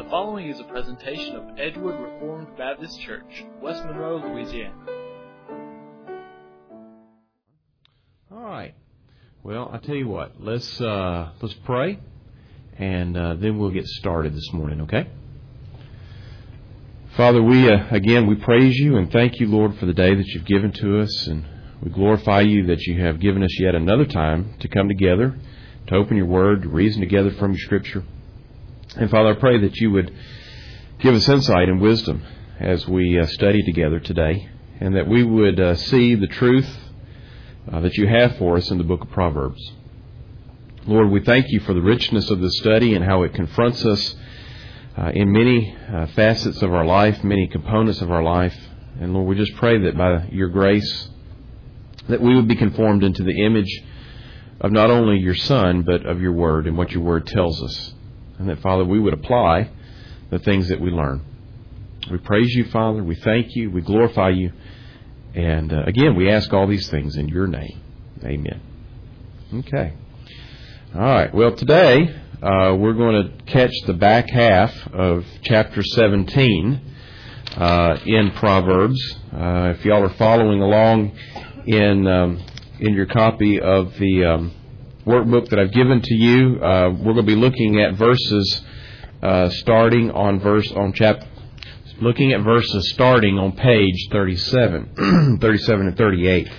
following is a presentation of Edgewood Reformed Baptist Church, West Monroe, Louisiana. All right. Well, I tell you what. Let's pray, and then we'll get started this morning. Okay? Father, we praise you and thank you, Lord, for the day that you've given to us, and we glorify you that you have given us yet another time to come together, to open your word, to reason together from your scripture. And Father, I pray that you would give us insight and wisdom as we study together today, and that we would see the truth that you have for us in the book of Proverbs. Lord, we thank you for the richness of this study and how it confronts us in many facets of our life, many components of our life. And Lord, we just pray that by your grace, that we would be conformed into the image of not only your Son, but of your word and what your word tells us. And that, Father, we would apply the things that we learn. We praise you, Father. We thank you. We glorify you. And again, we ask all these things in your name. Amen. Okay. All right. Well, today we're going to catch the back half of chapter 17 in Proverbs. If y'all are following along in your copy of the workbook that I've given to you, we're going to be looking at verses starting on page 37, 37 and 38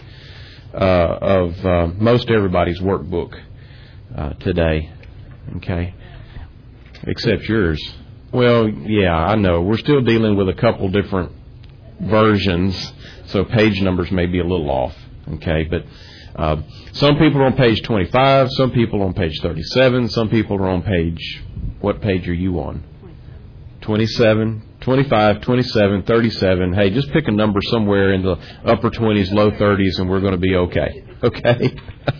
of most everybody's workbook today. Okay, except yours. Well, yeah, I know. We're still dealing with a couple different versions, so page numbers may be a little off. Okay, but some people are on page 25, some people are on page 37, some people are on page, what page are you on? 27, 25, 27, 37. Hey, just pick a number somewhere in the upper 20s, low 30s, and we're going to be okay. Okay?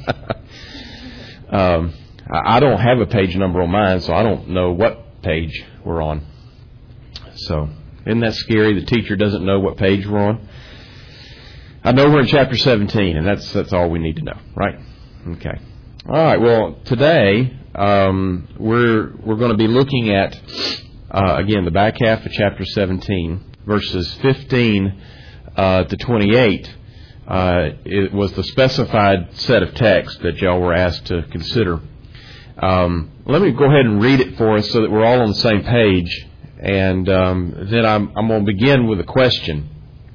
I don't have a page number on mine, so I don't know what page we're on. So, isn't that scary? The teacher doesn't know what page we're on. I know we're in chapter 17, and that's all we need to know, right? Okay. All right. Well, today we're going to be looking at again the back half of chapter 17, verses 15 to 28. It was the specified set of text that y'all were asked to consider. Let me go ahead and read it for us so that we're all on the same page, and then I'm going to begin with a question.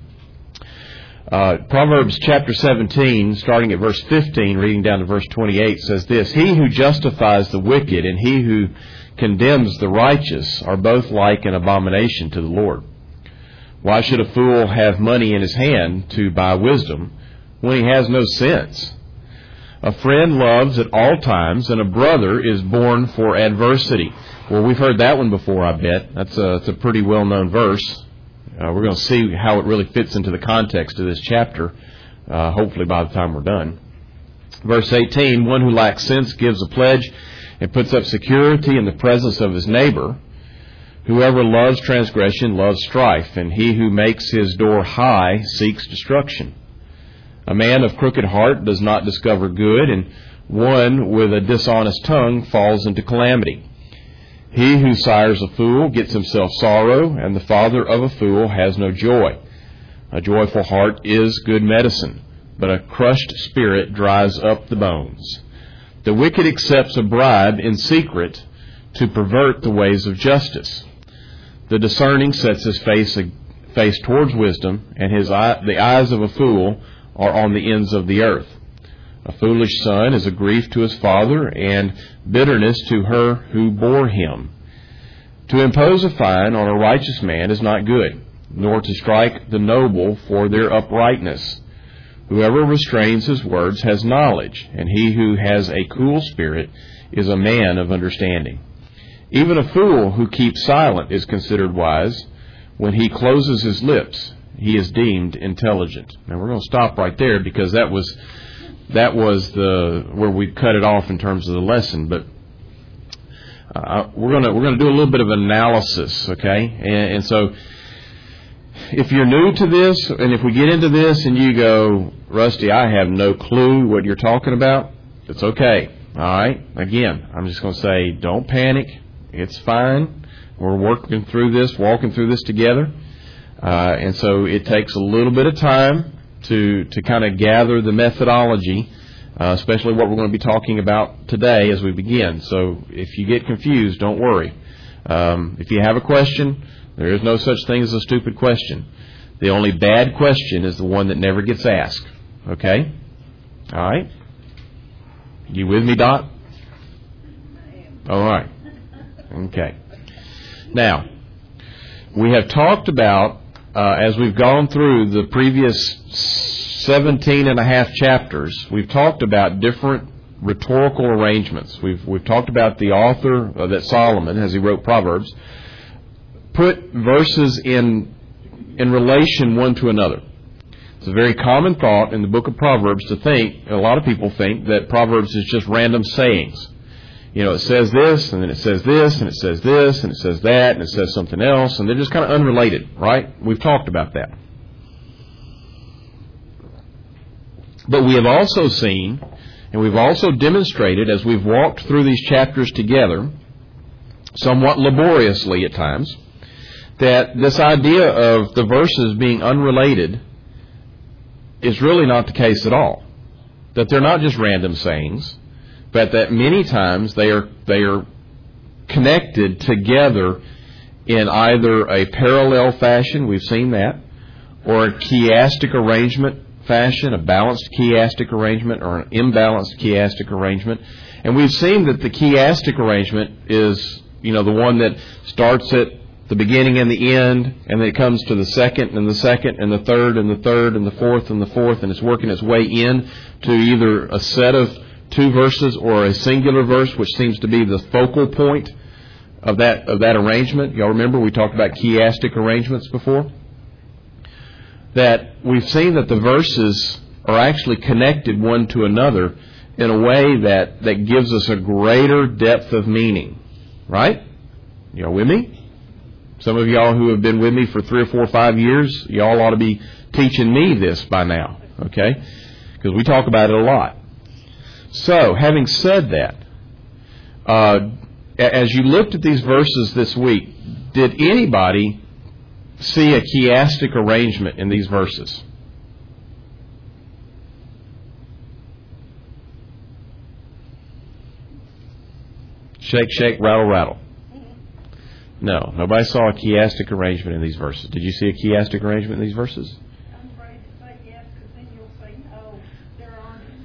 Proverbs chapter 17, starting at verse 15, reading down to verse 28, says this: He who justifies the wicked and he who condemns the righteous are both like an abomination to the Lord. Why should a fool have money in his hand to buy wisdom when he has no sense? A friend loves at all times, and a brother is born for adversity. Well, we've heard that one before, I bet. That's a pretty well-known verse. We're going to see how it really fits into the context of this chapter, hopefully by the time we're done. Verse 18, one who lacks sense gives a pledge and puts up security in the presence of his neighbor. Whoever loves transgression loves strife, and he who makes his door high seeks destruction. A man of crooked heart does not discover good, and one with a dishonest tongue falls into calamity. He who sires a fool gets himself sorrow, and the father of a fool has no joy. A joyful heart is good medicine, but a crushed spirit dries up the bones. The wicked accepts a bribe in secret to pervert the ways of justice. The discerning sets his face towards wisdom, and the eyes of a fool are on the ends of the earth. A foolish son is a grief to his father, and bitterness to her who bore him. To impose a fine on a righteous man is not good, nor to strike the noble for their uprightness. Whoever restrains his words has knowledge, and he who has a cool spirit is a man of understanding. Even a fool who keeps silent is considered wise. When he closes his lips, he is deemed intelligent. Now we're going to stop right there because that was where we cut it off in terms of the lesson. But we're going to do a little bit of analysis, okay? And so if you're new to this, and if we get into this and you go, Rusty, I have no clue what you're talking about, it's okay. All right? Again, I'm just going to say, don't panic. It's fine. We're working through this, walking through this together. And so it takes a little bit of time to kind of gather the methodology, especially what we're going to be talking about today as we begin. So if you get confused, don't worry. If you have a question, there is no such thing as a stupid question. The only bad question is the one that never gets asked. Okay? All right? You with me, Dot? All right. Okay. Now, we have talked about, as we've gone through the previous 17 and a half chapters, we've talked about different rhetorical arrangements. We've talked about the author, that Solomon, as he wrote Proverbs, put verses in relation one to another. It's a very common thought in the book of Proverbs to think, a lot of people think, that Proverbs is just random sayings. You know, it says this, and then it says this, and it says this, and it says that, and it says something else, and they're just kind of unrelated, right? We've talked about that. But we have also seen, and we've also demonstrated as we've walked through these chapters together, somewhat laboriously at times, that this idea of the verses being unrelated is really not the case at all. That they're not just random sayings, but that many times they are connected together in either a parallel fashion, we've seen that, or a chiastic arrangement fashion, a balanced chiastic arrangement or an imbalanced chiastic arrangement. And we've seen that the chiastic arrangement is, the one that starts at the beginning and the end, and then it comes to the second and the second and the third and the third and the fourth and the fourth, and it's working its way in to either a set of two verses or a singular verse, which seems to be the focal point of that arrangement. Y'all remember we talked about chiastic arrangements before? That we've seen that the verses are actually connected one to another in a way that gives us a greater depth of meaning. Right? Y'all with me? Some of y'all who have been with me for 3 or 4 or 5 years, y'all ought to be teaching me this by now, okay? Because we talk about it a lot. So, having said that, as you looked at these verses this week, did anybody see a chiastic arrangement in these verses? Shake, shake, rattle, rattle. No, nobody saw a chiastic arrangement in these verses. Did you see a chiastic arrangement in these verses? I'm afraid to say yes, because then you'll say no. There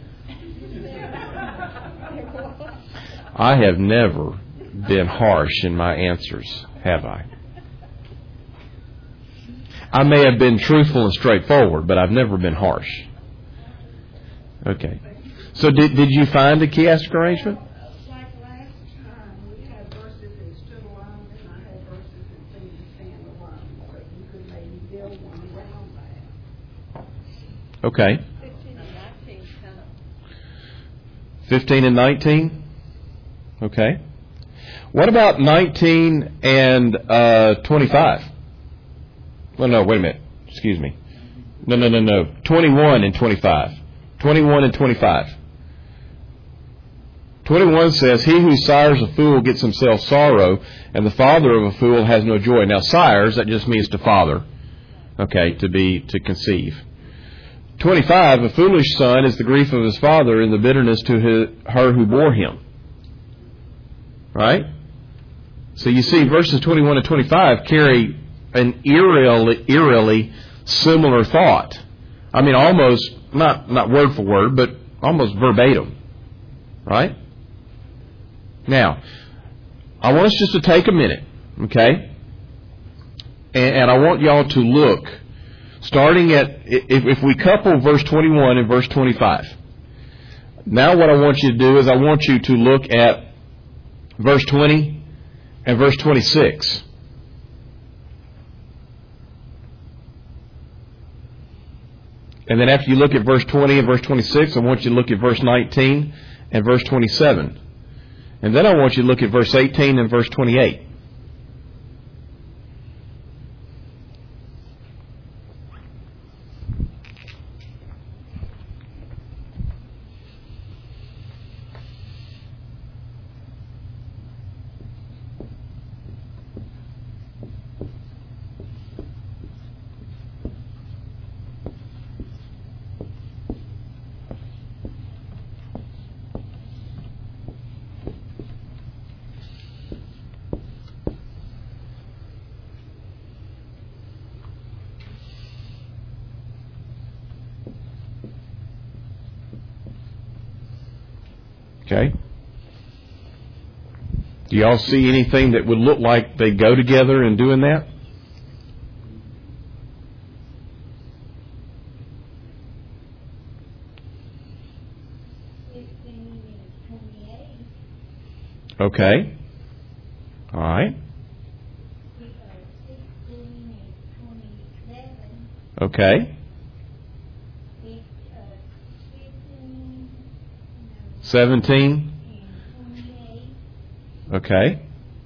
aren't. I have never been harsh in my answers, have I? I may have been truthful and straightforward, but I've never been harsh. Okay. So did you find a chiastic arrangement? Okay. 15 and 19? Okay. What about 19 and 25? Well, no, wait a minute. Excuse me. No. 21 and 25. 21 and 25. 21 says, "He who sires a fool gets himself sorrow, and the father of a fool has no joy." Now, sires, that just means to father. Okay, to conceive. 25, "A foolish son is the grief of his father, and the bitterness to her who bore him." Right? So you see, verses 21 and 25 carry an eerily similar thought. I mean, almost, not word for word, but almost verbatim. Right? Now, I want us just to take a minute, okay? And I want y'all to look, starting at, if we couple verse 21 and verse 25. Now what I want you to do is I want you to look at verse 20 and verse 26. And then after you look at verse 20 and verse 26, I want you to look at verse 19 and verse 27. And then I want you to look at verse 18 and verse 28. Okay? Do y'all see anything that would look like they go together in doing that? Okay. All right. Okay. 17. Okay.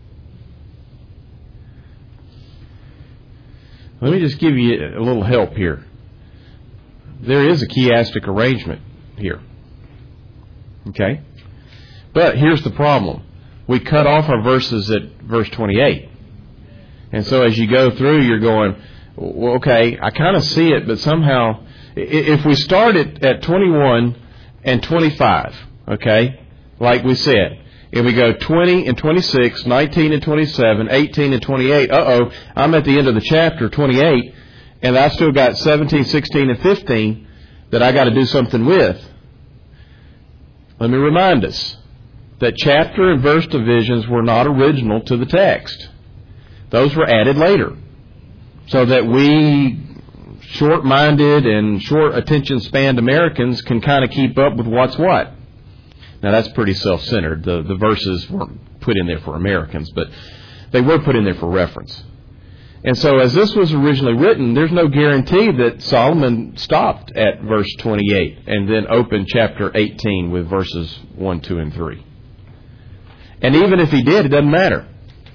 Let me just give you a little help here. There is a chiastic arrangement here. Okay? But here's the problem. We cut off our verses at verse 28. And so as you go through, you're going, well, okay, I kind of see it, but somehow, if we start at 21 and 25, okay, like we said, if we go 20 and 26, 19 and 27, 18 and 28, I'm at the end of the chapter, 28, and I've still got 17, 16, and 15 that I got to do something with. Let me remind us that chapter and verse divisions were not original to the text. Those were added later, so that we short-minded and short attention spanned Americans can kind of keep up with what's what. Now that's pretty self-centered. The verses weren't put in there for Americans, but they were put in there for reference. And so as this was originally written, there's no guarantee that Solomon stopped at verse 28 and then opened chapter 18 with verses 1, 2, and 3. And even if he did, it doesn't matter.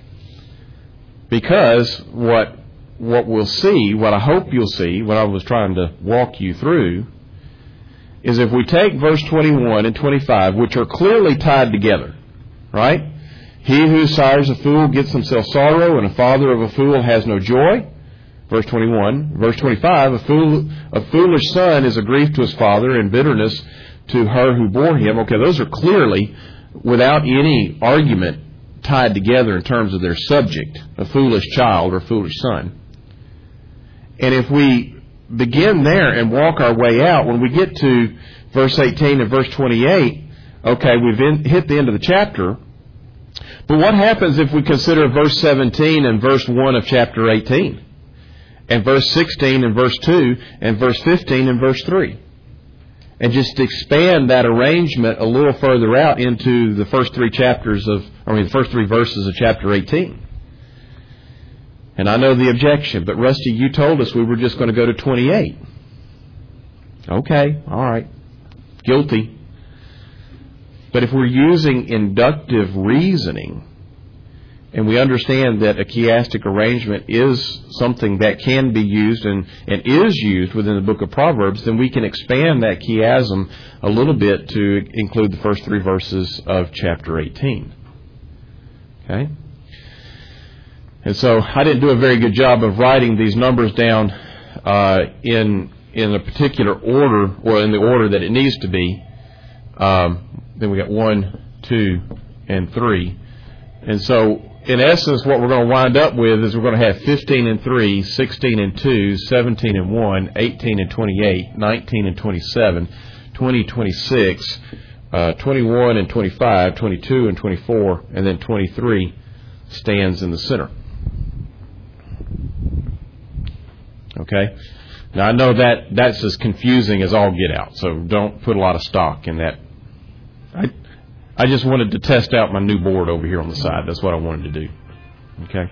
Because what we'll see, what I hope you'll see, what I was trying to walk you through, is if we take verse 21 and 25, which are clearly tied together, right? He who sires a fool gets himself sorrow, and a father of a fool has no joy. Verse 21. Verse 25, a foolish son is a grief to his father, and bitterness to her who bore him. Okay, those are clearly, without any argument, tied together in terms of their subject, a foolish child or foolish son. And if we begin there and walk our way out, when we get to verse 18 and verse 28, okay, we've hit the end of the chapter. But what happens if we consider verse 17 and verse 1 of chapter 18? And verse 16 and verse 2 and verse 15 and verse 3? And just expand that arrangement a little further out into the first three verses of chapter 18. And I know the objection, but Rusty, you told us we were just going to go to 28. Okay, all right. Guilty. But if we're using inductive reasoning, and we understand that a chiastic arrangement is something that can be used and is used within the book of Proverbs, then we can expand that chiasm a little bit to include the first three verses of chapter 18. Okay? And so I didn't do a very good job of writing these numbers down in a particular order, or in the order that it needs to be. Then we got 1, 2, and 3. And so, in essence, what we're going to wind up with is we're going to have 15 and 3, 16 and 2, 17 and 1, 18 and 28, 19 and 27, 20, 26, 21 and 25, 22 and 24, and then 23 stands in the center. Okay? Now, I know that's as confusing as all get out, so don't put a lot of stock in that. I just wanted to test out my new board over here on the side. That's what I wanted to do. Okay?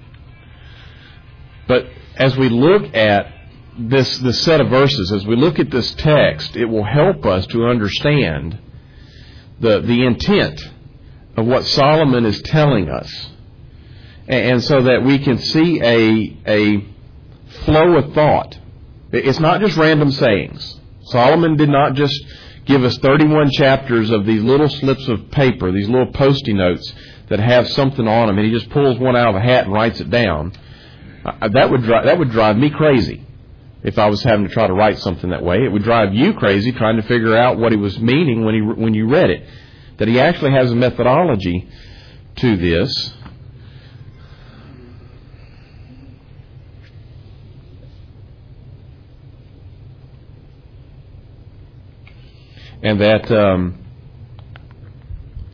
But as we look at this set of verses, as we look at this text, it will help us to understand the intent of what Solomon is telling us. And so that we can see a flow of thought. It's not just random sayings. Solomon did not just give us 31 chapters of these little slips of paper, these little Post-it notes that have something on them, and he just pulls one out of a hat and writes it down. That would drive me crazy if I was having to try to write something that way. It would drive you crazy trying to figure out what he was meaning when you read it. That he actually has a methodology to this. And that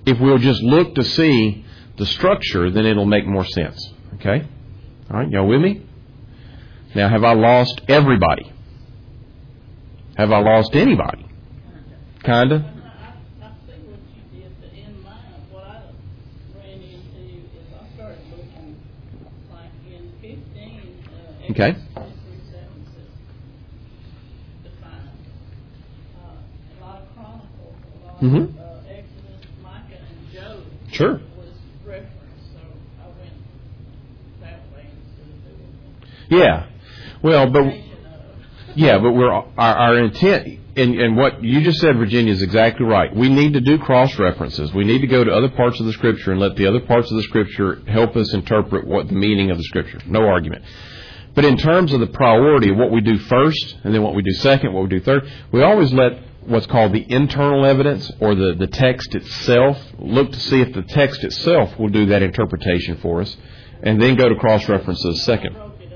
if we'll just look to see the structure, then it'll make more sense. Okay? All right, y'all with me? Now, have I lost everybody? Have I lost anybody? Kinda? I see what you did, but in mine, what I ran into is I started looking like in 15, Okay. Exodus 3:7 says defined. A lot of Chronicles, a lot of Exodus, Micah, and Job Sure. was referenced, so I went that way instead of doing Yeah. Well, but our intent, and what you just said, Virginia, is exactly right. We need to do cross-references. We need to go to other parts of the Scripture and let the other parts of the Scripture help us interpret what the meaning of the Scripture. No argument. But in terms of the priority of what we do first, and then what we do second, what we do third, we always let what's called the internal evidence, or the text itself, look to see if the text itself will do that interpretation for us, and then go to cross-references second.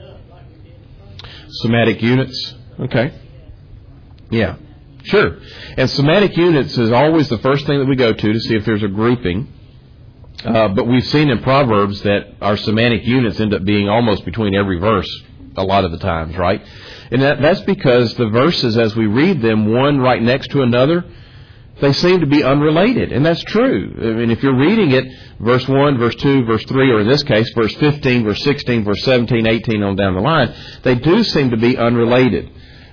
Somatic units. Okay. Yeah. Sure. And somatic units is always the first thing that we go to see if there's a grouping. But we've seen in Proverbs that our semantic units end up being almost between every verse a lot of the times, right? And that's because the verses, as we read them, one right next to another, they seem to be unrelated. And that's true. I mean, if you're reading it, verse 1, verse 2, verse 3, or in this case, verse 15, verse 16, verse 17, 18 on down the line, they do seem to be unrelated.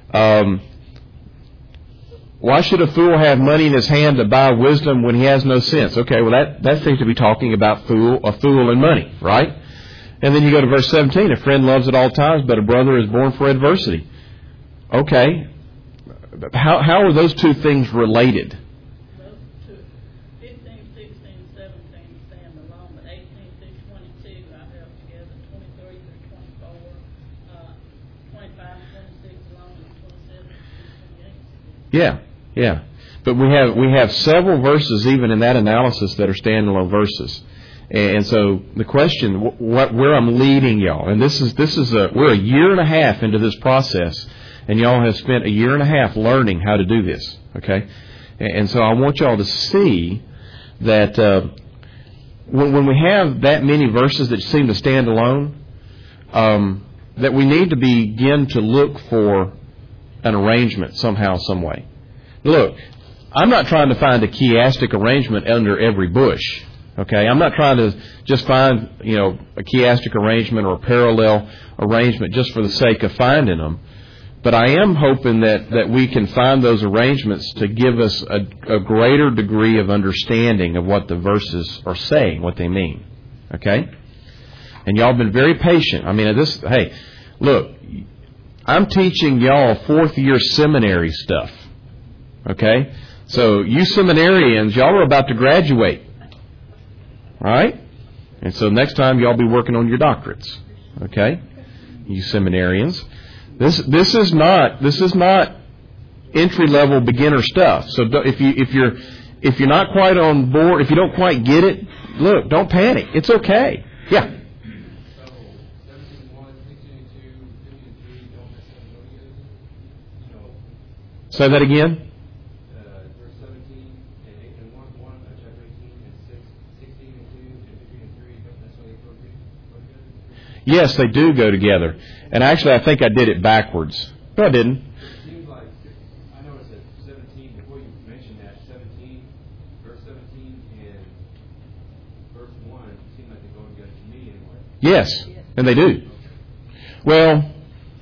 Why should a fool have money in his hand to buy wisdom when he has no sense? Okay, well, that seems to be talking about a fool and money, right? And then you go to verse 17, a friend loves at all times, but a brother is born for adversity. Okay, how are those two things related? Those two, 15, 16, 17 stand alone, but 18 through 22 I held together, 23 through 24, 25 and 26 alone, and 27 through 28. Yeah. But we have several verses even in that analysis that are standalone verses. And so the question, where I'm leading y'all, and we're a year and a half into this process, and y'all have spent a year and a half learning how to do this, okay? And so I want y'all to see that when we have that many verses that seem to stand alone, that we need to begin to look for an arrangement somehow, some way. Look, I'm not trying to find a chiastic arrangement under every bush. Okay, I'm not trying to just find, a chiastic arrangement or a parallel arrangement just for the sake of finding them. But I am hoping that we can find those arrangements to give us a greater degree of understanding of what the verses are saying, what they mean. Okay? And y'all have been very patient. I mean, hey, look, I'm teaching y'all fourth-year seminary stuff. Okay? So you seminarians, y'all are about to graduate. All right? And so next time y'all be working on your doctorates. Okay? You seminarians. This is not entry-level beginner stuff. So if you're not quite on board, if you don't quite get it, look, don't panic. It's okay. Yeah. Say that again. Verse 17 and 1, chapter 18 and 16 and 2 and 3 and 3 don't necessarily appropriate. Yes, they do go together. And actually, I think I did it backwards. No, I didn't. It seems like, I know it's at 17, before you mentioned that, 17, verse 17 and verse 1 seem like they go together to me anyway. Yes, and they do. Well,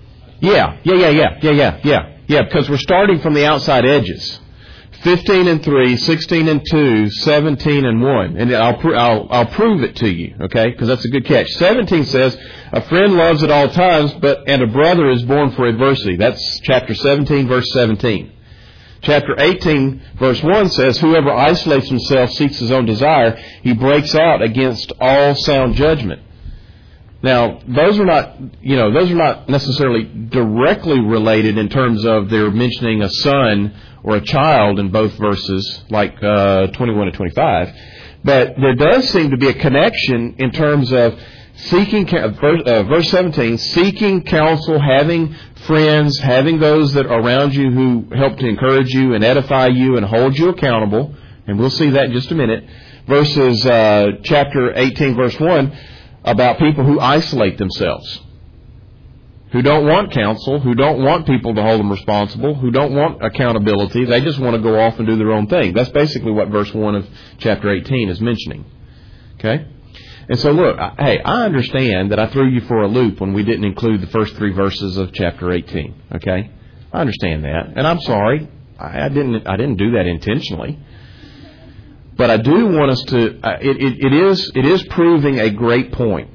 yeah, because we're starting from the outside edges. 15 and 3, 16 and 2, 17 and 1. And I'll prove it to you, okay? Because that's a good catch. 17 says, a friend loves at all times, and a brother is born for adversity. That's chapter 17, verse 17. Chapter 18, verse 1 says, whoever isolates himself seeks his own desire. He breaks out against all sound judgment. Now, those are not necessarily directly related in terms of they're mentioning a son or a child in both verses, like 21 and 25. But there does seem to be a connection in terms of seeking, verse 17, seeking counsel, having friends, having those that are around you who help to encourage you and edify you and hold you accountable. And we'll see that in just a minute. versus chapter 18, verse 1, about people who isolate themselves, who don't want counsel, who don't want people to hold them responsible, who don't want accountability. They just want to go off and do their own thing. That's basically what verse 1 of chapter 18 is mentioning. Okay? And so look, I understand that I threw you for a loop when we didn't include the first 3 verses of chapter 18. Okay? I understand that. And I'm sorry. I didn't do that intentionally. But I do want us to, it is proving a great point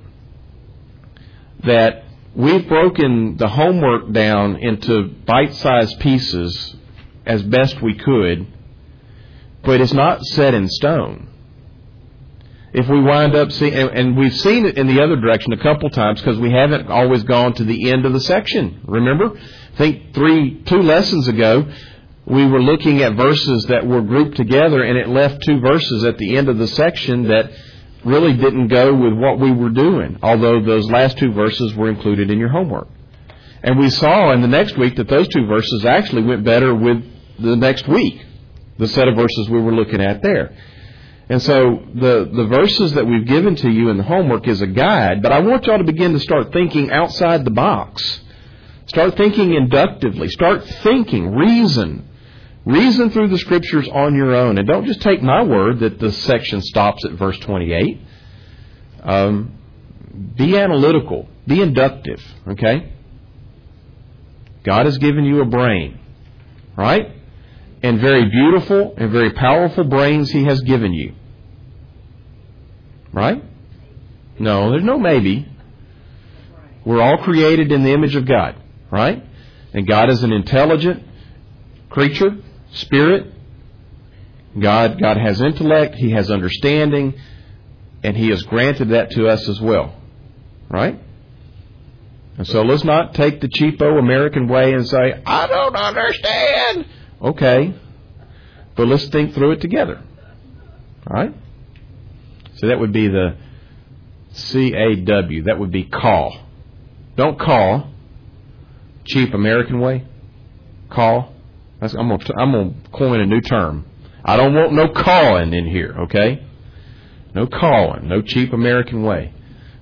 that we've broken the homework down into bite-sized pieces as best we could, but it's not set in stone. If we wind up seeing, and we've seen it in the other direction a couple times because we haven't always gone to the end of the section. Remember? I think 2 lessons ago, we were looking at verses that were grouped together, and it left 2 verses at the end of the section that really didn't go with what we were doing, although those last 2 verses were included in your homework. And we saw in the next week that those 2 verses actually went better with the next week, the set of verses we were looking at there. And so the verses that we've given to you in the homework is a guide, but I want y'all to begin to start thinking outside the box. Start thinking inductively. Start thinking, reason through the Scriptures on your own. And don't just take my word that the section stops at verse 28. Be analytical. Be inductive. Okay? God has given you a brain. Right? And very beautiful and very powerful brains He has given you. Right? No, there's no maybe. We're all created in the image of God. Right? And God is an intelligent creature. Spirit. God has intellect, He has understanding, and He has granted that to us as well. Right? And so let's not take the cheapo American way and say, I don't understand. Okay. But let's think through it together. Right? So that would be the CAW. That would be call. Don't call. Cheap American way. Call. I'm going to coin a new term. I don't want no calling in here, okay? No calling, no cheap American way.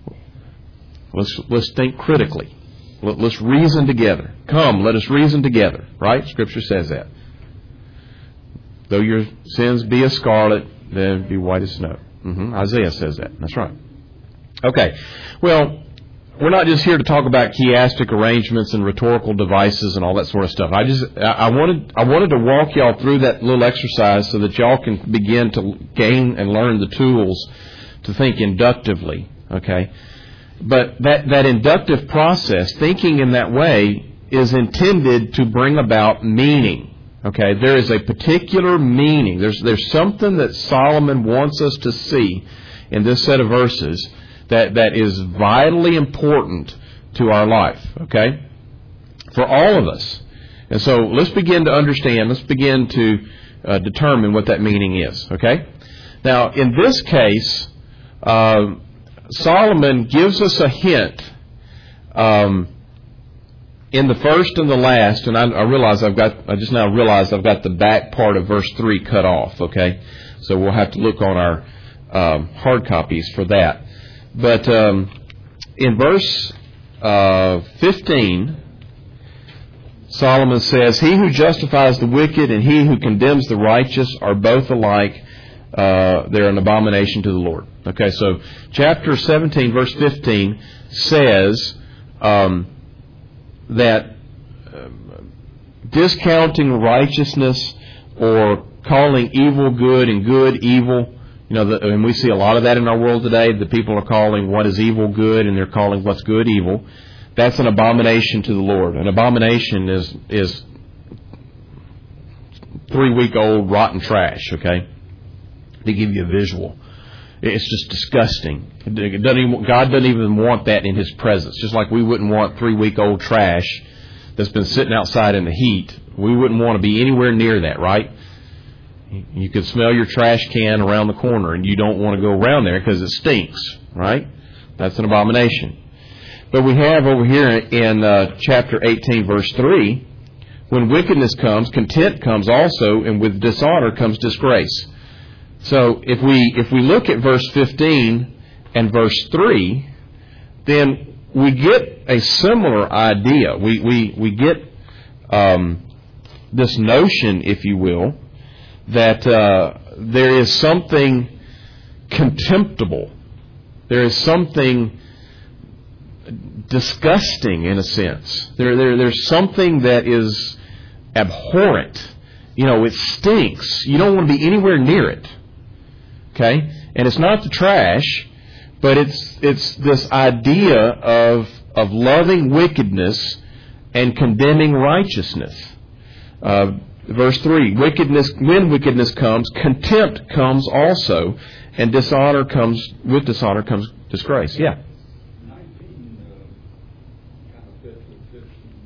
Let's think critically. Let's reason together. Come, let us reason together, right? Scripture says that. Though your sins be as scarlet, then be white as snow. Isaiah says that. That's right. Okay. Well, we're not just here to talk about chiastic arrangements and rhetorical devices and all that sort of stuff. I wanted to walk y'all through that little exercise so that y'all can begin to gain and learn the tools to think inductively. Okay, but that inductive process, thinking in that way, is intended to bring about meaning. Okay, there is a particular meaning. There's something that Solomon wants us to see in this set of verses that is vitally important to our life, okay? For all of us. And so let's begin to understand, let's begin to determine what that meaning is, okay? Now, in this case, Solomon gives us a hint in the first and the last, and I just now realized I've got the back part of verse 3 cut off, okay? So we'll have to look on our hard copies for that. But in verse 15, Solomon says, He who justifies the wicked and he who condemns the righteous are both alike. They're an abomination to the Lord. Okay, so chapter 17, verse 15 says that discounting righteousness or calling evil good and good evil, and we see a lot of that in our world today. The people are calling what is evil good, and they're calling what's good evil. That's an abomination to the Lord. An abomination is 3-week-old rotten trash, okay? To give you a visual. It's just disgusting. God doesn't even want that in His presence. Just like we wouldn't want 3-week-old trash that's been sitting outside in the heat. We wouldn't want to be anywhere near that, right? You could smell your trash can around the corner, and you don't want to go around there because it stinks, right? That's an abomination. But we have over here in chapter 18, verse 3, when wickedness comes, contempt comes also, and with dishonor comes disgrace. So if we look at verse 15 and verse 3, then we get a similar idea. We get this notion, if you will, that there is something contemptible. There is something disgusting in a sense. There's something that is abhorrent. It stinks. You don't want to be anywhere near it. Okay? And it's not the trash, but it's this idea of loving wickedness and condemning righteousness. Verse 3, when wickedness comes, contempt comes also, and with dishonor comes disgrace. Yeah. 19 kind of fits with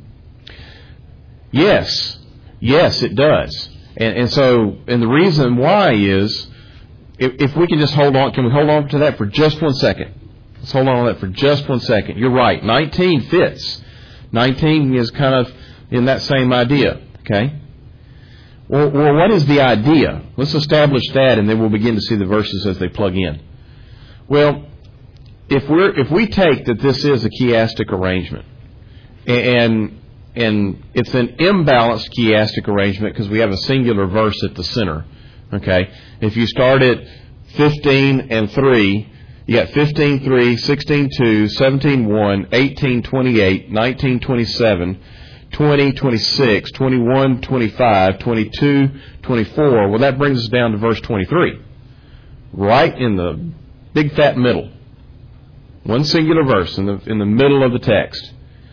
15. Yes, it does. And the reason why is, if we can just hold on, can we hold on to that for just 1 second? Let's hold on to that for just 1 second. You're right. 19 fits. 19 is kind of in that same idea. Okay? Well, what is the idea? Let's establish that, and then we'll begin to see the verses as they plug in. Well, if we take that this is a chiastic arrangement, and it's an imbalanced chiastic arrangement because we have a singular verse at the center. Okay? If you start at 15 and 3, you got 15:3, 16:2, 17:1, 18:28, 19:27, 20:26, 21:25, 22:24. Well, that brings us down to verse 23. Right in the big fat middle. One singular verse in the middle of the text.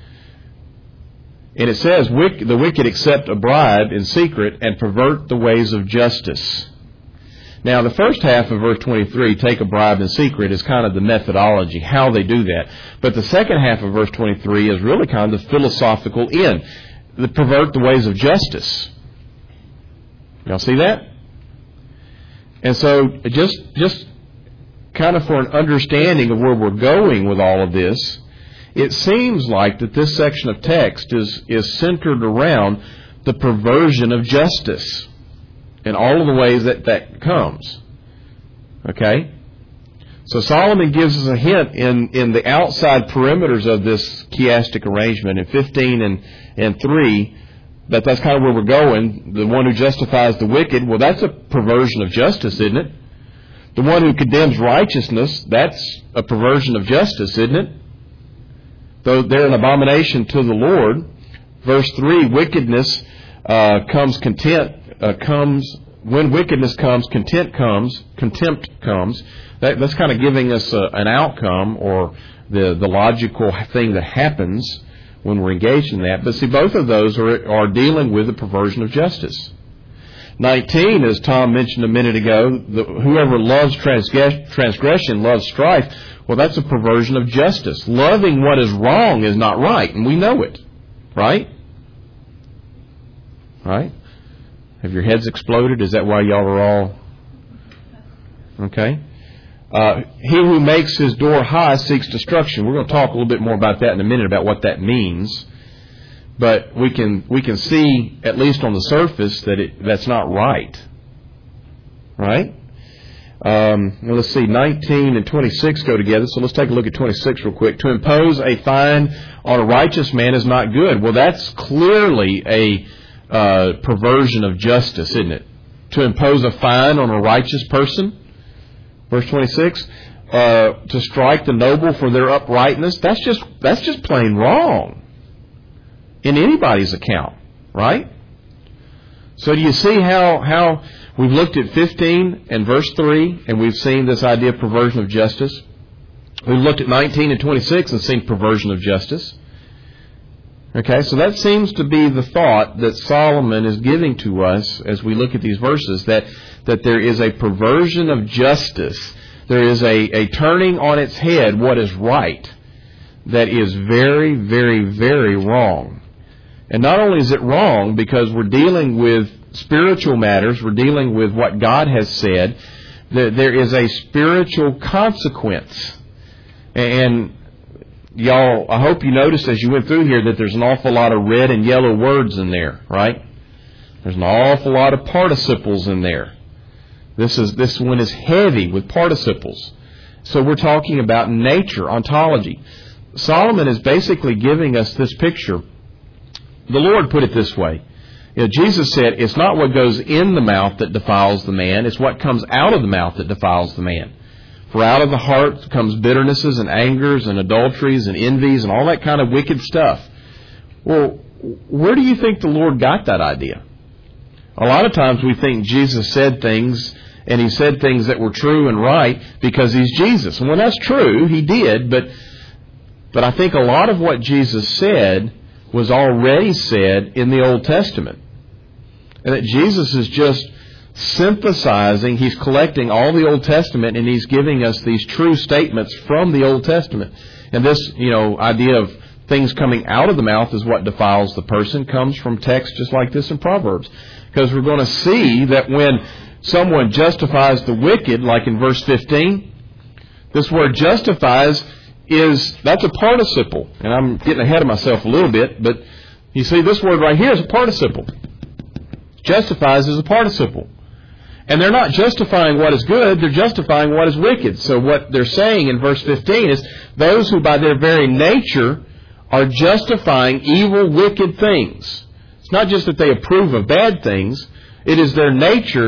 And it says, the wicked accept a bribe in secret and pervert the ways of justice. Now, the first half of verse 23, take a bribe in secret, is kind of the methodology, how they do that. But the second half of verse 23 is really kind of the philosophical end. They pervert the ways of justice. Y'all see that? And so, just kind of for an understanding of where we're going with all of this, it seems like that this section of text is centered around the perversion of justice in all of the ways that comes. Okay? So Solomon gives us a hint in the outside perimeters of this chiastic arrangement in 15 and 3 that's kind of where we're going. The one who justifies the wicked, well, that's a perversion of justice, isn't it? The one who condemns righteousness, that's a perversion of justice, isn't it? Though they're an abomination to the Lord. Verse 3, wickedness when wickedness comes, contempt comes. That's kind of giving us an outcome or the logical thing that happens when we're engaged in that. But see, both of those are dealing with the perversion of justice. 19, as Tom mentioned a minute ago, whoever loves transgression loves strife. Well, that's a perversion of justice. Loving what is wrong is not right, and we know it. Right? Right? Have your heads exploded? Is that why y'all are all... Okay. He who makes his door high seeks destruction. We're going to talk a little bit more about that in a minute, about what that means. But we can see, at least on the surface, that's not right. Right? Let's see, 19 and 26 go together, so let's take a look at 26 real quick. To impose a fine on a righteous man is not good. Well, that's clearly a perversion of justice, isn't it? To impose a fine on a righteous person, verse 26, to strike the noble for their uprightness, that's just plain wrong in anybody's account, right? So do you see how we've looked at 15 and verse 3, and we've seen this idea of perversion of justice? We've looked at 19 and 26 and seen perversion of justice. Okay, so that seems to be the thought that Solomon is giving to us as we look at these verses, that there is a perversion of justice. There is a turning on its head what is right that is very, very, very wrong. And not only is it wrong because we're dealing with spiritual matters, we're dealing with what God has said, there is a spiritual consequence. And y'all, I hope you noticed as you went through here that there's an awful lot of red and yellow words in there, right? There's an awful lot of participles in there. This one is heavy with participles. So we're talking about nature, ontology. Solomon is basically giving us this picture. The Lord put it this way. Jesus said, it's not what goes in the mouth that defiles the man, it's what comes out of the mouth that defiles the man. For out of the heart comes bitternesses and angers and adulteries and envies and all that kind of wicked stuff. Well, where do you think the Lord got that idea? A lot of times we think Jesus said things, and He said things that were true and right because He's Jesus. And when that's true, He did, but I think a lot of what Jesus said was already said in the Old Testament. And that Jesus is just synthesizing, He's collecting all the Old Testament and He's giving us these true statements from the Old Testament. And this, idea of things coming out of the mouth is what defiles the person comes from texts just like this in Proverbs. Because we're going to see that when someone justifies the wicked, like in verse 15, this word justifies that's a participle. And I'm getting ahead of myself a little bit, but you see this word right here is a participle. Justifies is a participle. And they're not justifying what is good, they're justifying what is wicked. So what they're saying in verse 15 is those who by their very nature are justifying evil, wicked things. It's not just that they approve of bad things, it is their nature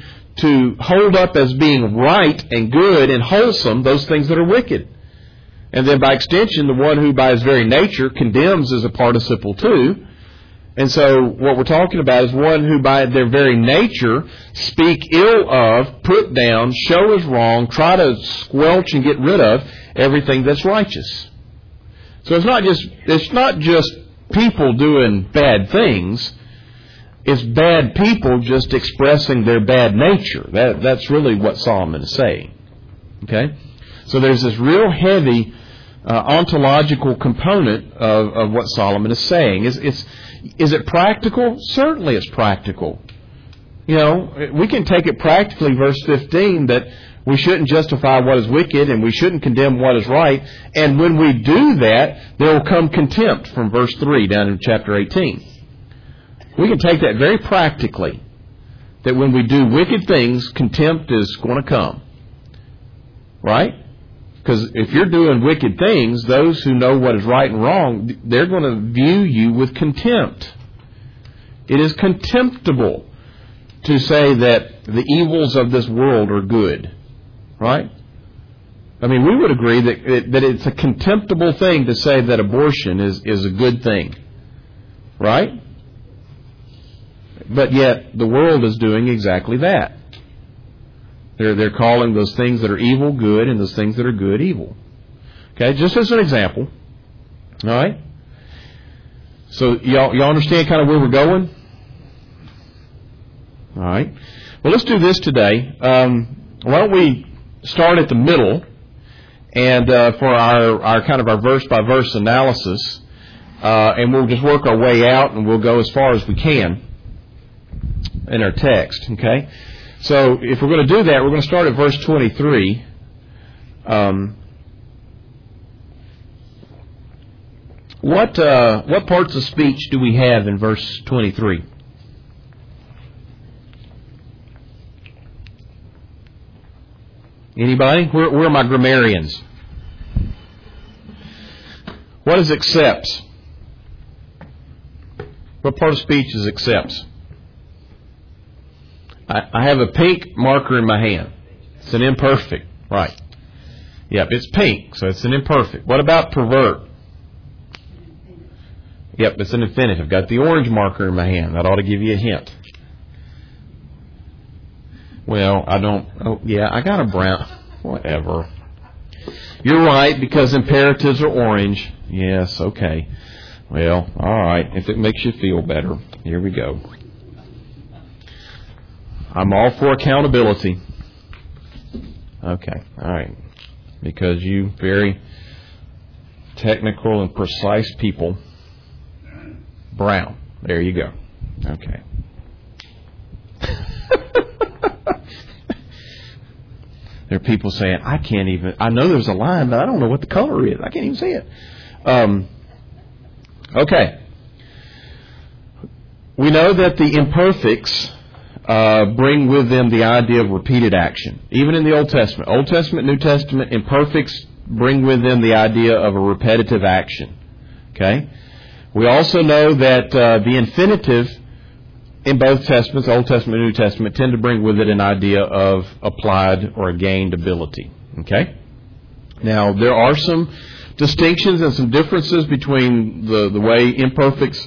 to hold up as being right and good and wholesome those things that are wicked. And then by extension, the one who by his very nature condemns is a participle too. And so what we're talking about is one who by their very nature speak ill of, put down, show as wrong, try to squelch and get rid of everything that's righteous. So it's not just people doing bad things. It's bad people just expressing their bad nature. That's really what Solomon is saying. Okay? So there's this real heavy ontological component of what Solomon is saying. Is it practical? Certainly it's practical. We can take it practically, verse 15, that we shouldn't justify what is wicked and we shouldn't condemn what is right. And when we do that, there will come contempt from verse 3 down in chapter 18. We can take that very practically, that when we do wicked things, contempt is going to come. Right? Because if you're doing wicked things, those who know what is right and wrong, they're going to view you with contempt. It is contemptible to say that the evils of this world are good. Right? I mean, we would agree that it's a contemptible thing to say that abortion is a good thing. Right? But yet, the world is doing exactly that. They're calling those things that are evil good and those things that are good evil. Okay, just as an example. All right? So y'all understand kind of where we're going? All right. Well, let's do this today. Why don't we start at the middle and for our kind of our verse by verse analysis, and we'll just work our way out and we'll go as far as we can in our text. Okay. So if we're going to do that, we're going to start at verse 23. What parts of speech do we have in verse 23? Anybody? Where are my grammarians? What is accepts? What part of speech is accepts? I have a pink marker in my hand. It's an imperfect. Right. Yep, it's pink, so it's an imperfect. What about pervert? Yep, it's an infinitive. I've got the orange marker in my hand. That ought to give you a hint. Well, I don't... Oh, yeah, I got a brown... Whatever. You're right, because imperatives are orange. Yes, okay. Well, all right. If it makes you feel better. Here we go. I'm all for accountability. Okay, all right. Because you very technical and precise people. Brown. There you go. Okay. There are people saying, I know there's a line, but I don't know what the color is. I can't even see it. Okay. We know that the imperfects bring with them the idea of repeated action. Even in the Old Testament, New Testament, imperfects bring with them the idea of a repetitive action. Okay? We also know that the infinitive in both Testaments, Old Testament and New Testament, tend to bring with it an idea of applied or gained ability. Okay? Now, there are some distinctions and some differences between the way imperfects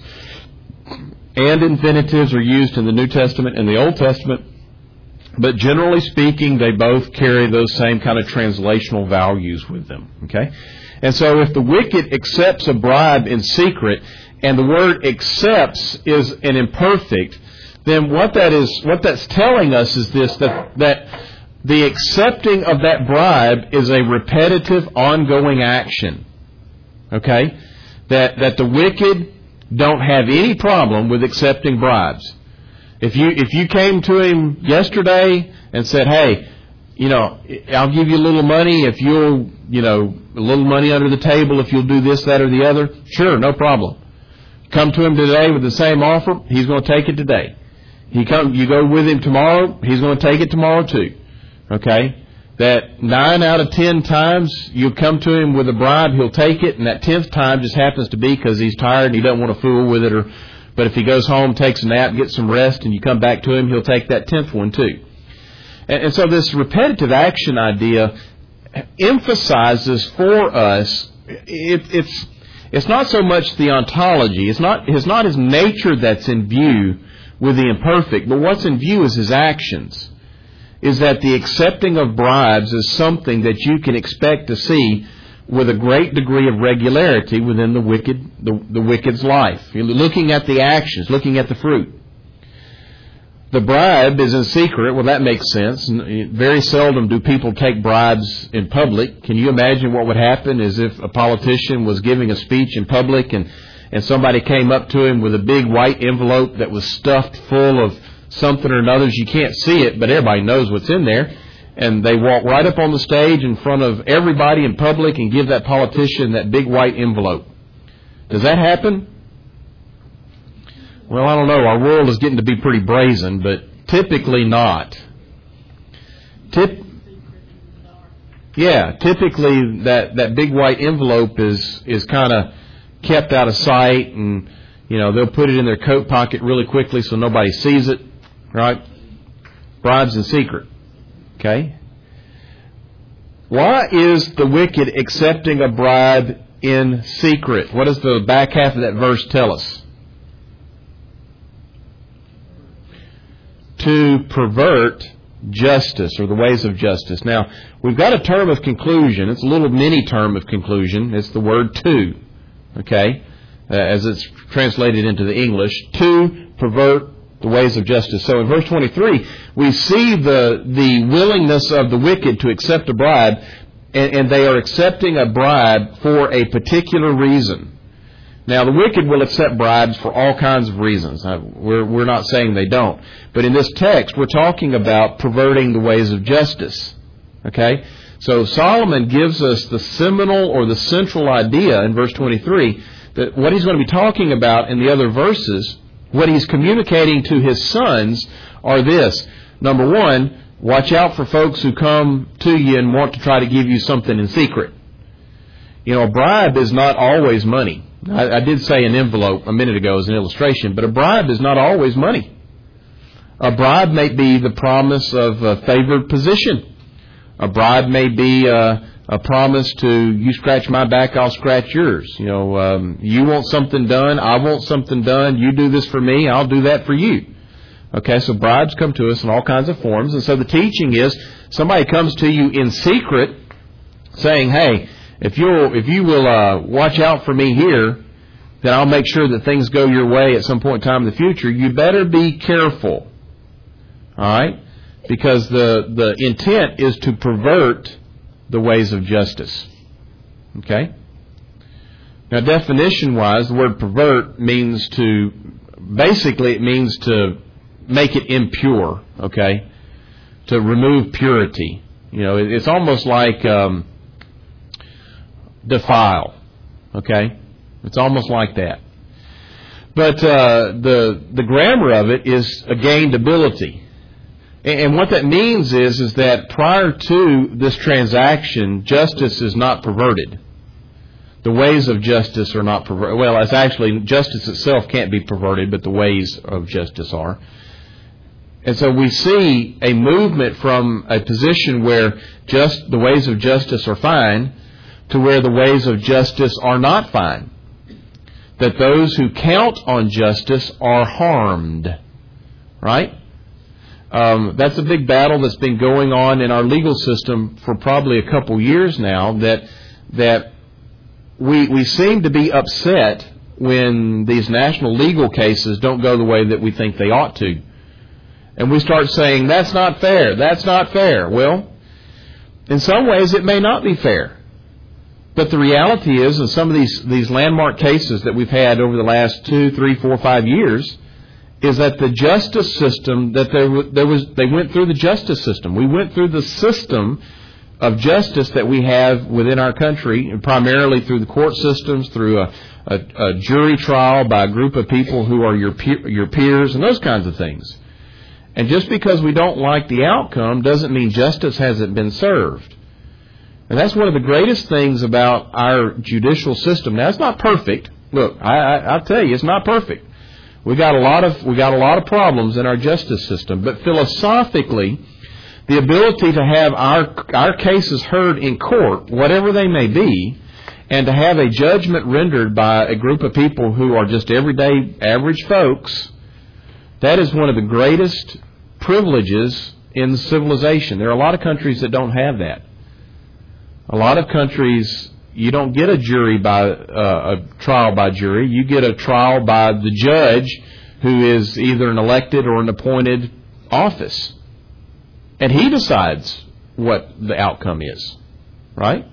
and infinitives are used in the New Testament and the Old Testament, but generally speaking, they both carry those same kind of translational values with them. Okay? And so if the wicked accepts a bribe in secret, and the word accepts is an imperfect, then what that's telling us is this, that the accepting of that bribe is a repetitive, ongoing action. Okay? That the wicked don't have any problem with accepting bribes. If you came to him yesterday and said, hey, I'll give you a little money if you'll, a little money under the table if you'll do this, that, or the other, sure, no problem. Come to him today with the same offer, he's going to take it today. You go with him tomorrow, he's going to take it tomorrow too. Okay? That 9 out of 10 times you come to him with a bribe, he'll take it, and that 10th time just happens to be because he's tired and he doesn't want to fool with it. But if he goes home, takes a nap, gets some rest, and you come back to him, he'll take that 10th one too. And so this repetitive action idea emphasizes for us, it's not so much the ontology, it's not his nature that's in view with the imperfect, but what's in view is his actions. Is that the accepting of bribes is something that you can expect to see with a great degree of regularity within the wicked's life. You're looking at the actions, looking at the fruit. The bribe is in secret. Well, that makes sense. Very seldom do people take bribes in public. Can you imagine what would happen is if a politician was giving a speech in public and somebody came up to him with a big white envelope that was stuffed full of something or another. You can't see it, but everybody knows what's in there. And they walk right up on the stage in front of everybody in public and give that politician that big white envelope. Does that happen? Well, I don't know. Our world is getting to be pretty brazen, but typically not. Typically that big white envelope is kind of kept out of sight, and they'll put it in their coat pocket really quickly so nobody sees it. Right? Bribes in secret. Okay? Why is the wicked accepting a bribe in secret? What does the back half of that verse tell us? To pervert justice, or the ways of justice. Now, we've got a term of conclusion. It's a little mini term of conclusion. It's the word to. Okay? As it's translated into the English. To pervert the ways of justice. So in verse 23, we see the willingness of the wicked to accept a bribe, and they are accepting a bribe for a particular reason. Now, the wicked will accept bribes for all kinds of reasons. We're not saying they don't. But in this text, we're talking about perverting the ways of justice. Okay? So Solomon gives us the seminal or the central idea in verse 23 that what he's going to be talking about in the other verses, what he's communicating to his sons are this. Number one, watch out for folks who come to you and want to try to give you something in secret. A bribe is not always money. I did say an envelope a minute ago as an illustration, but a bribe is not always money. A bribe may be the promise of a favored position. A bribe may be a promise to, you scratch my back, I'll scratch yours. You want something done, I want something done, you do this for me, I'll do that for you. Okay, so bribes come to us in all kinds of forms. And so the teaching is, somebody comes to you in secret saying, hey, if you will watch out for me here, then I'll make sure that things go your way at some point in time in the future. You better be careful. All right? Because the intent is to pervert the ways of justice. Okay? Now, definition-wise, the word pervert means to make it impure. Okay? To remove purity. It's almost like defile. Okay? It's almost like that. But the grammar of it is a gained ability. And what that means is that prior to this transaction, justice is not perverted. The ways of justice are not perverted. Well, it's actually, justice itself can't be perverted, but the ways of justice are. And so we see a movement from a position where just the ways of justice are fine to where the ways of justice are not fine. That those who count on justice are harmed. Right? That's a big battle that's been going on in our legal system for probably a couple years now, that we seem to be upset when these national legal cases don't go the way that we think they ought to. And we start saying, that's not fair, that's not fair. Well, in some ways it may not be fair. But the reality is, in some of these landmark cases that we've had over the last 2, 3, 4, 5 years, is that the justice system, that they went through the justice system. We went through the system of justice that we have within our country, and primarily through the court systems, through a jury trial by a group of people who are your peers, and those kinds of things. And just because we don't like the outcome doesn't mean justice hasn't been served. And that's one of the greatest things about our judicial system. Now, it's not perfect. Look, I'll tell you, it's not perfect. We got a lot of problems in our justice system. But philosophically, the ability to have our cases heard in court, whatever they may be, and to have a judgment rendered by a group of people who are just everyday average folks, that is one of the greatest privileges in civilization. There are a lot of countries that don't have that. A lot of countries, you don't get a trial by jury. You get a trial by the judge, who is either an elected or an appointed office. And he decides what the outcome is. Right?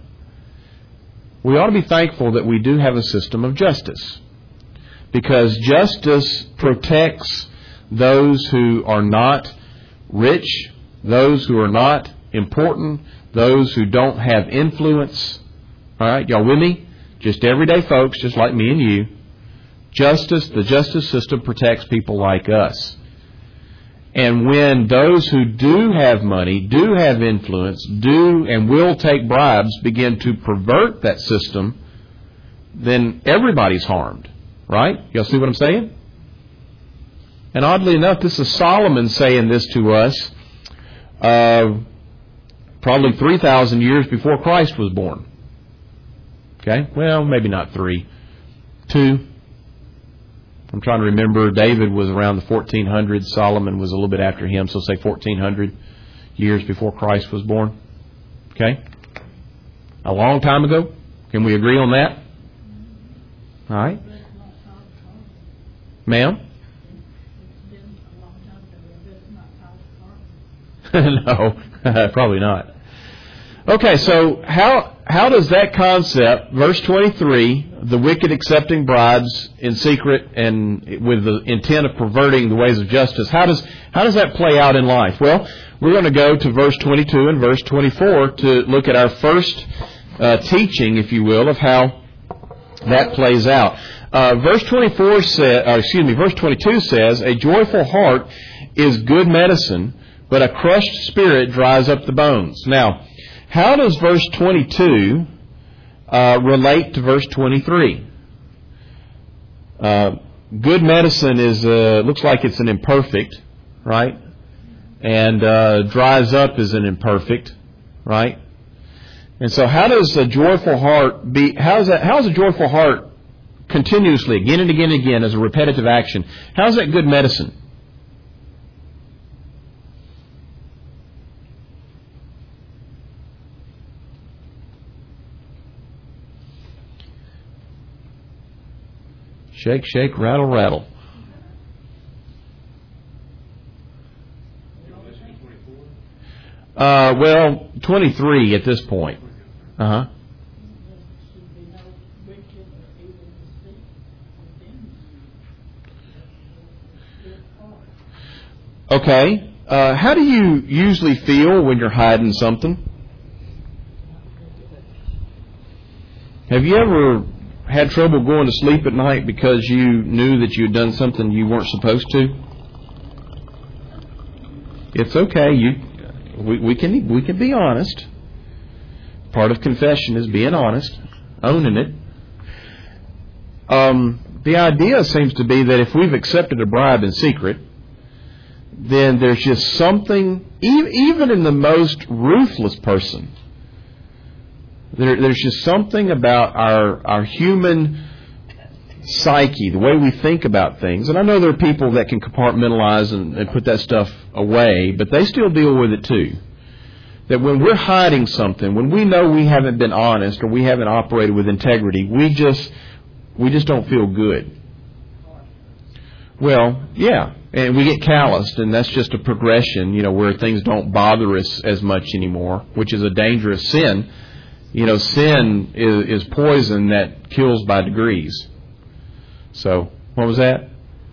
We ought to be thankful that we do have a system of justice. Because justice protects those who are not rich, those who are not important, those who don't have influence. All right, y'all with me? Just everyday folks, just like me and you. The justice system protects people like us. And when those who do have money, do have influence, do and will take bribes begin to pervert that system, then everybody's harmed. Right? Y'all see what I'm saying? And oddly enough, this is Solomon saying this to us probably 3,000 years before Christ was born. Okay? Well, maybe not 3. 2. I'm trying to remember. David was around the 1400s. Solomon was a little bit after him, so say 1400 years before Christ was born. Okay? A long time ago. Can we agree on that? All right. Ma'am? No, probably not. Okay, so how does that concept, verse 23, the wicked accepting bribes in secret and with the intent of perverting the ways of justice, how does that play out in life? Well, we're going to go to verse 22 and verse 24 to look at our first teaching, if you will, of how that plays out. Verse 22 says, "A joyful heart is good medicine, but a crushed spirit dries up the bones." Now, how does verse 22 relate to verse 23? Good medicine is looks like it's an imperfect, right? And dries up is an imperfect, right? And so, how does a joyful heart be? How is a joyful heart continuously, again and again and again, as a repetitive action? How is that good medicine? Shake, shake, rattle, rattle. Well, 23 at this point. Uh-huh. Okay. How do you usually feel when you're hiding something? Have you ever had trouble going to sleep at night because you knew that you had done something you weren't supposed to? It's okay. We can be honest. Part of confession is being honest, owning it. The idea seems to be that if we've accepted a bribe in secret, then there's just something, even in the most ruthless person, there's just something about our human psyche, the way we think about things. And I know there are people that can compartmentalize and put that stuff away, but they still deal with it too. That when we're hiding something, when we know we haven't been honest or we haven't operated with integrity, we just don't feel good. Well, yeah, and we get calloused, and that's just a progression, where things don't bother us as much anymore, which is a dangerous sin. Sin is poison that kills by degrees. So, what was that?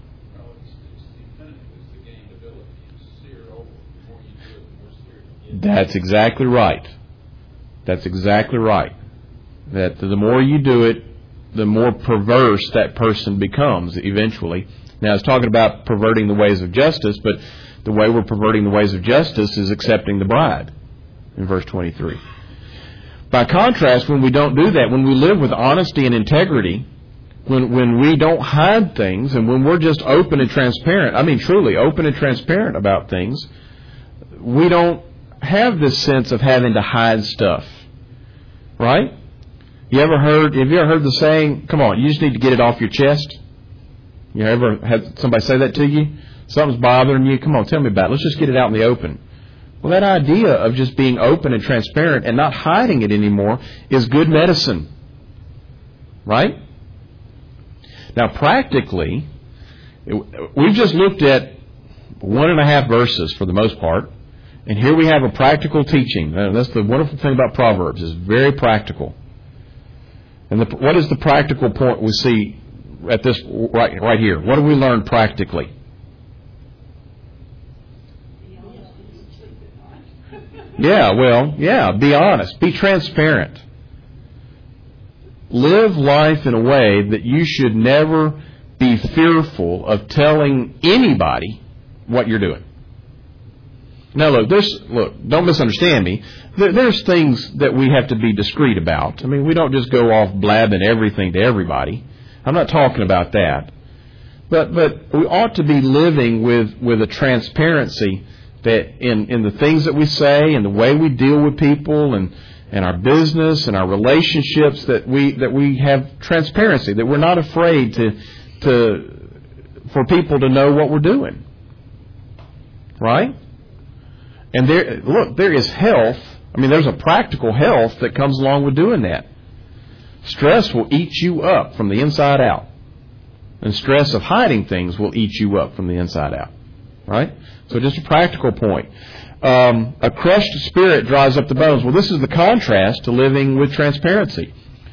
That's exactly right. That's exactly right. That the more you do it, the more perverse that person becomes eventually. Now, I was talking about perverting the ways of justice, but the way we're perverting the ways of justice is accepting the bribe in verse 23. By contrast, when we don't do that, when we live with honesty and integrity, when we don't hide things, and when we're just open and transparent, truly open and transparent about things, we don't have this sense of having to hide stuff. Right? Have you ever heard the saying, come on, you just need to get it off your chest? You ever had somebody say that to you? Something's bothering you? Come on, tell me about it. Let's just get it out in the open. Well, that idea of just being open and transparent and not hiding it anymore is good medicine. Right? Now, practically, we've just looked at 1.5 verses for the most part, and here we have a practical teaching. That's the wonderful thing about Proverbs. It's very practical. And what is the practical point we see at this right here? What do we learn practically? Be honest. Be transparent. Live life in a way that you should never be fearful of telling anybody what you're doing. Now, look, don't misunderstand me. There's things that we have to be discreet about. We don't just go off blabbing everything to everybody. I'm not talking about that. But we ought to be living with a transparency that in the things that we say and the way we deal with people and our business and our relationships, that we have transparency, that we're not afraid for people to know what we're doing. Right? And there is health. There's a practical health that comes along with doing that. Stress will eat you up from the inside out. And stress of hiding things will eat you up from the inside out. Right? So just a practical point. A crushed spirit dries up the bones. Well, this is the contrast to living with transparency.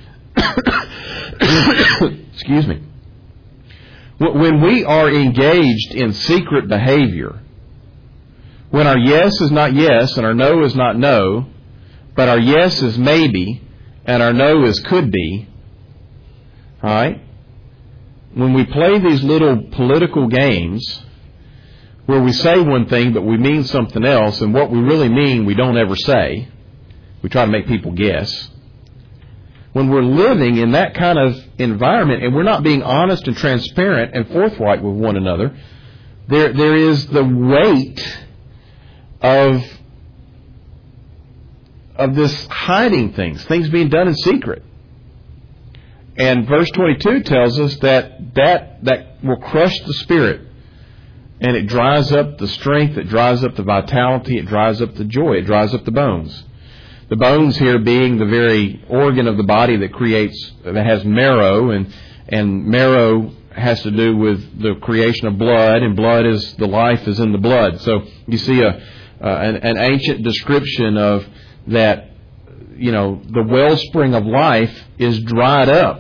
Excuse me. When we are engaged in secret behavior, when our yes is not yes and our no is not no, but our yes is maybe and our no is could be, all right? When we play these little political games where we say one thing but we mean something else, and what we really mean we don't ever say, we try to make people guess. When we're living in that kind of environment and we're not being honest and transparent and forthright with one another, there is the weight of this hiding things being done in secret. And verse 22 tells us that will crush the spirit, and it dries up the strength, it dries up the vitality, it dries up the joy, it dries up the bones. The bones here being the very organ of the body that has marrow, and marrow has to do with the creation of blood, and blood is the life is in the blood. So you see an ancient description of that, the wellspring of life is dried up.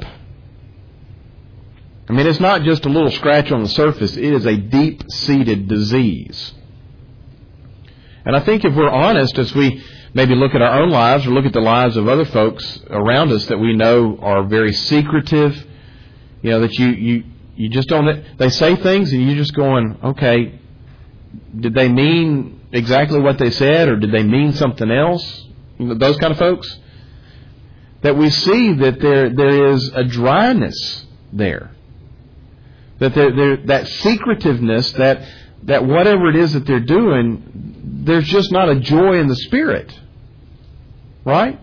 It's not just a little scratch on the surface. It is a deep-seated disease. And I think if we're honest, as we maybe look at our own lives or look at the lives of other folks around us that we know are very secretive, that you just don't, they say things and you're just going, okay, did they mean exactly what they said, or did they mean something else? Those kind of folks. That we see that there is a dryness there. That that secretiveness, that whatever it is that they're doing, there's just not a joy in the Spirit. Right?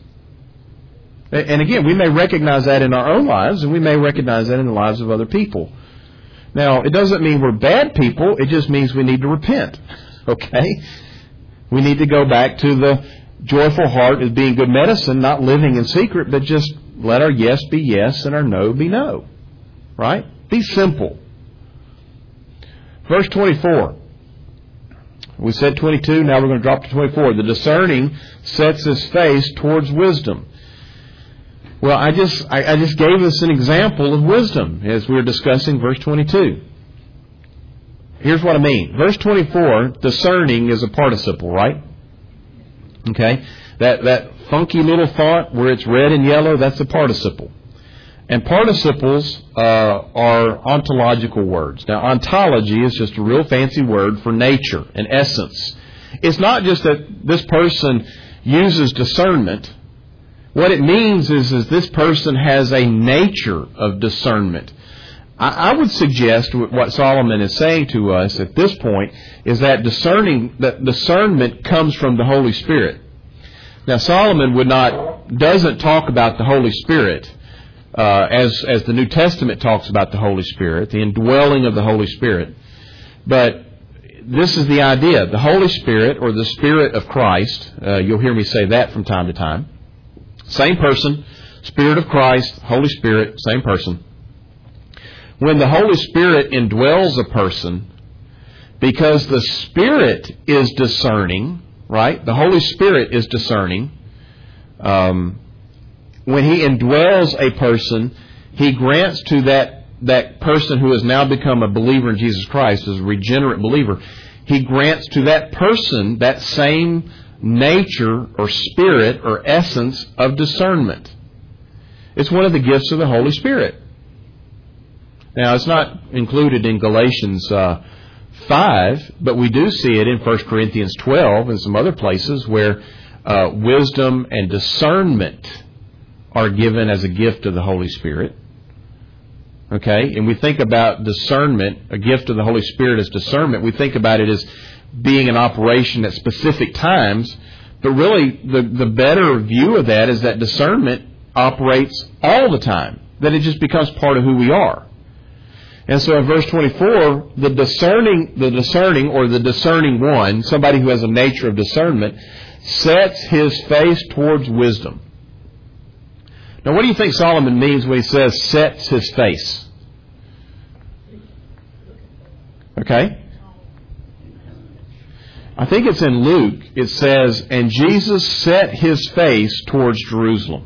And again, we may recognize that in our own lives, and we may recognize that in the lives of other people. Now, it doesn't mean we're bad people. It just means we need to repent. Okay? We need to go back to the joyful heart as being good medicine, not living in secret, but just let our yes be yes and our no be no. Right? Be simple. Verse 24. We said 22, now we're going to drop to 24. The discerning sets his face towards wisdom. Well, I just gave us an example of wisdom as we were discussing verse 22. Here's what I mean. Verse 24, discerning is a participle, right? Okay? That funky little font where it's red and yellow, that's a participle. And participles are ontological words. Now, ontology is just a real fancy word for nature and essence. It's not just that this person uses discernment. What it means is this person has a nature of discernment. I would suggest what Solomon is saying to us at this point is that discernment comes from the Holy Spirit. Now, Solomon doesn't talk about the Holy Spirit as the New Testament talks about the Holy Spirit, the indwelling of the Holy Spirit. But this is the idea. The Holy Spirit, or the Spirit of Christ, you'll hear me say that from time to time. Same person, Spirit of Christ, Holy Spirit, same person. When the Holy Spirit indwells a person, because the Spirit is discerning, right? The Holy Spirit is discerning. When He indwells a person, He grants to that person who has now become a believer in Jesus Christ, as a regenerate believer, He grants to that person that same nature or spirit or essence of discernment. It's one of the gifts of the Holy Spirit. Now, it's not included in Galatians 5, but we do see it in 1 Corinthians 12 and some other places where wisdom and discernment are given as a gift of the Holy Spirit. Okay? And we think about discernment, a gift of the Holy Spirit as discernment. We think about it as being in operation at specific times. But really, the better view of that is that discernment operates all the time. That it just becomes part of who we are. And so in verse 24, the discerning one, somebody who has a nature of discernment, sets his face towards wisdom. Now, what do you think Solomon means when he says sets his face? Okay? I think it's in Luke. It says, and Jesus set his face towards Jerusalem.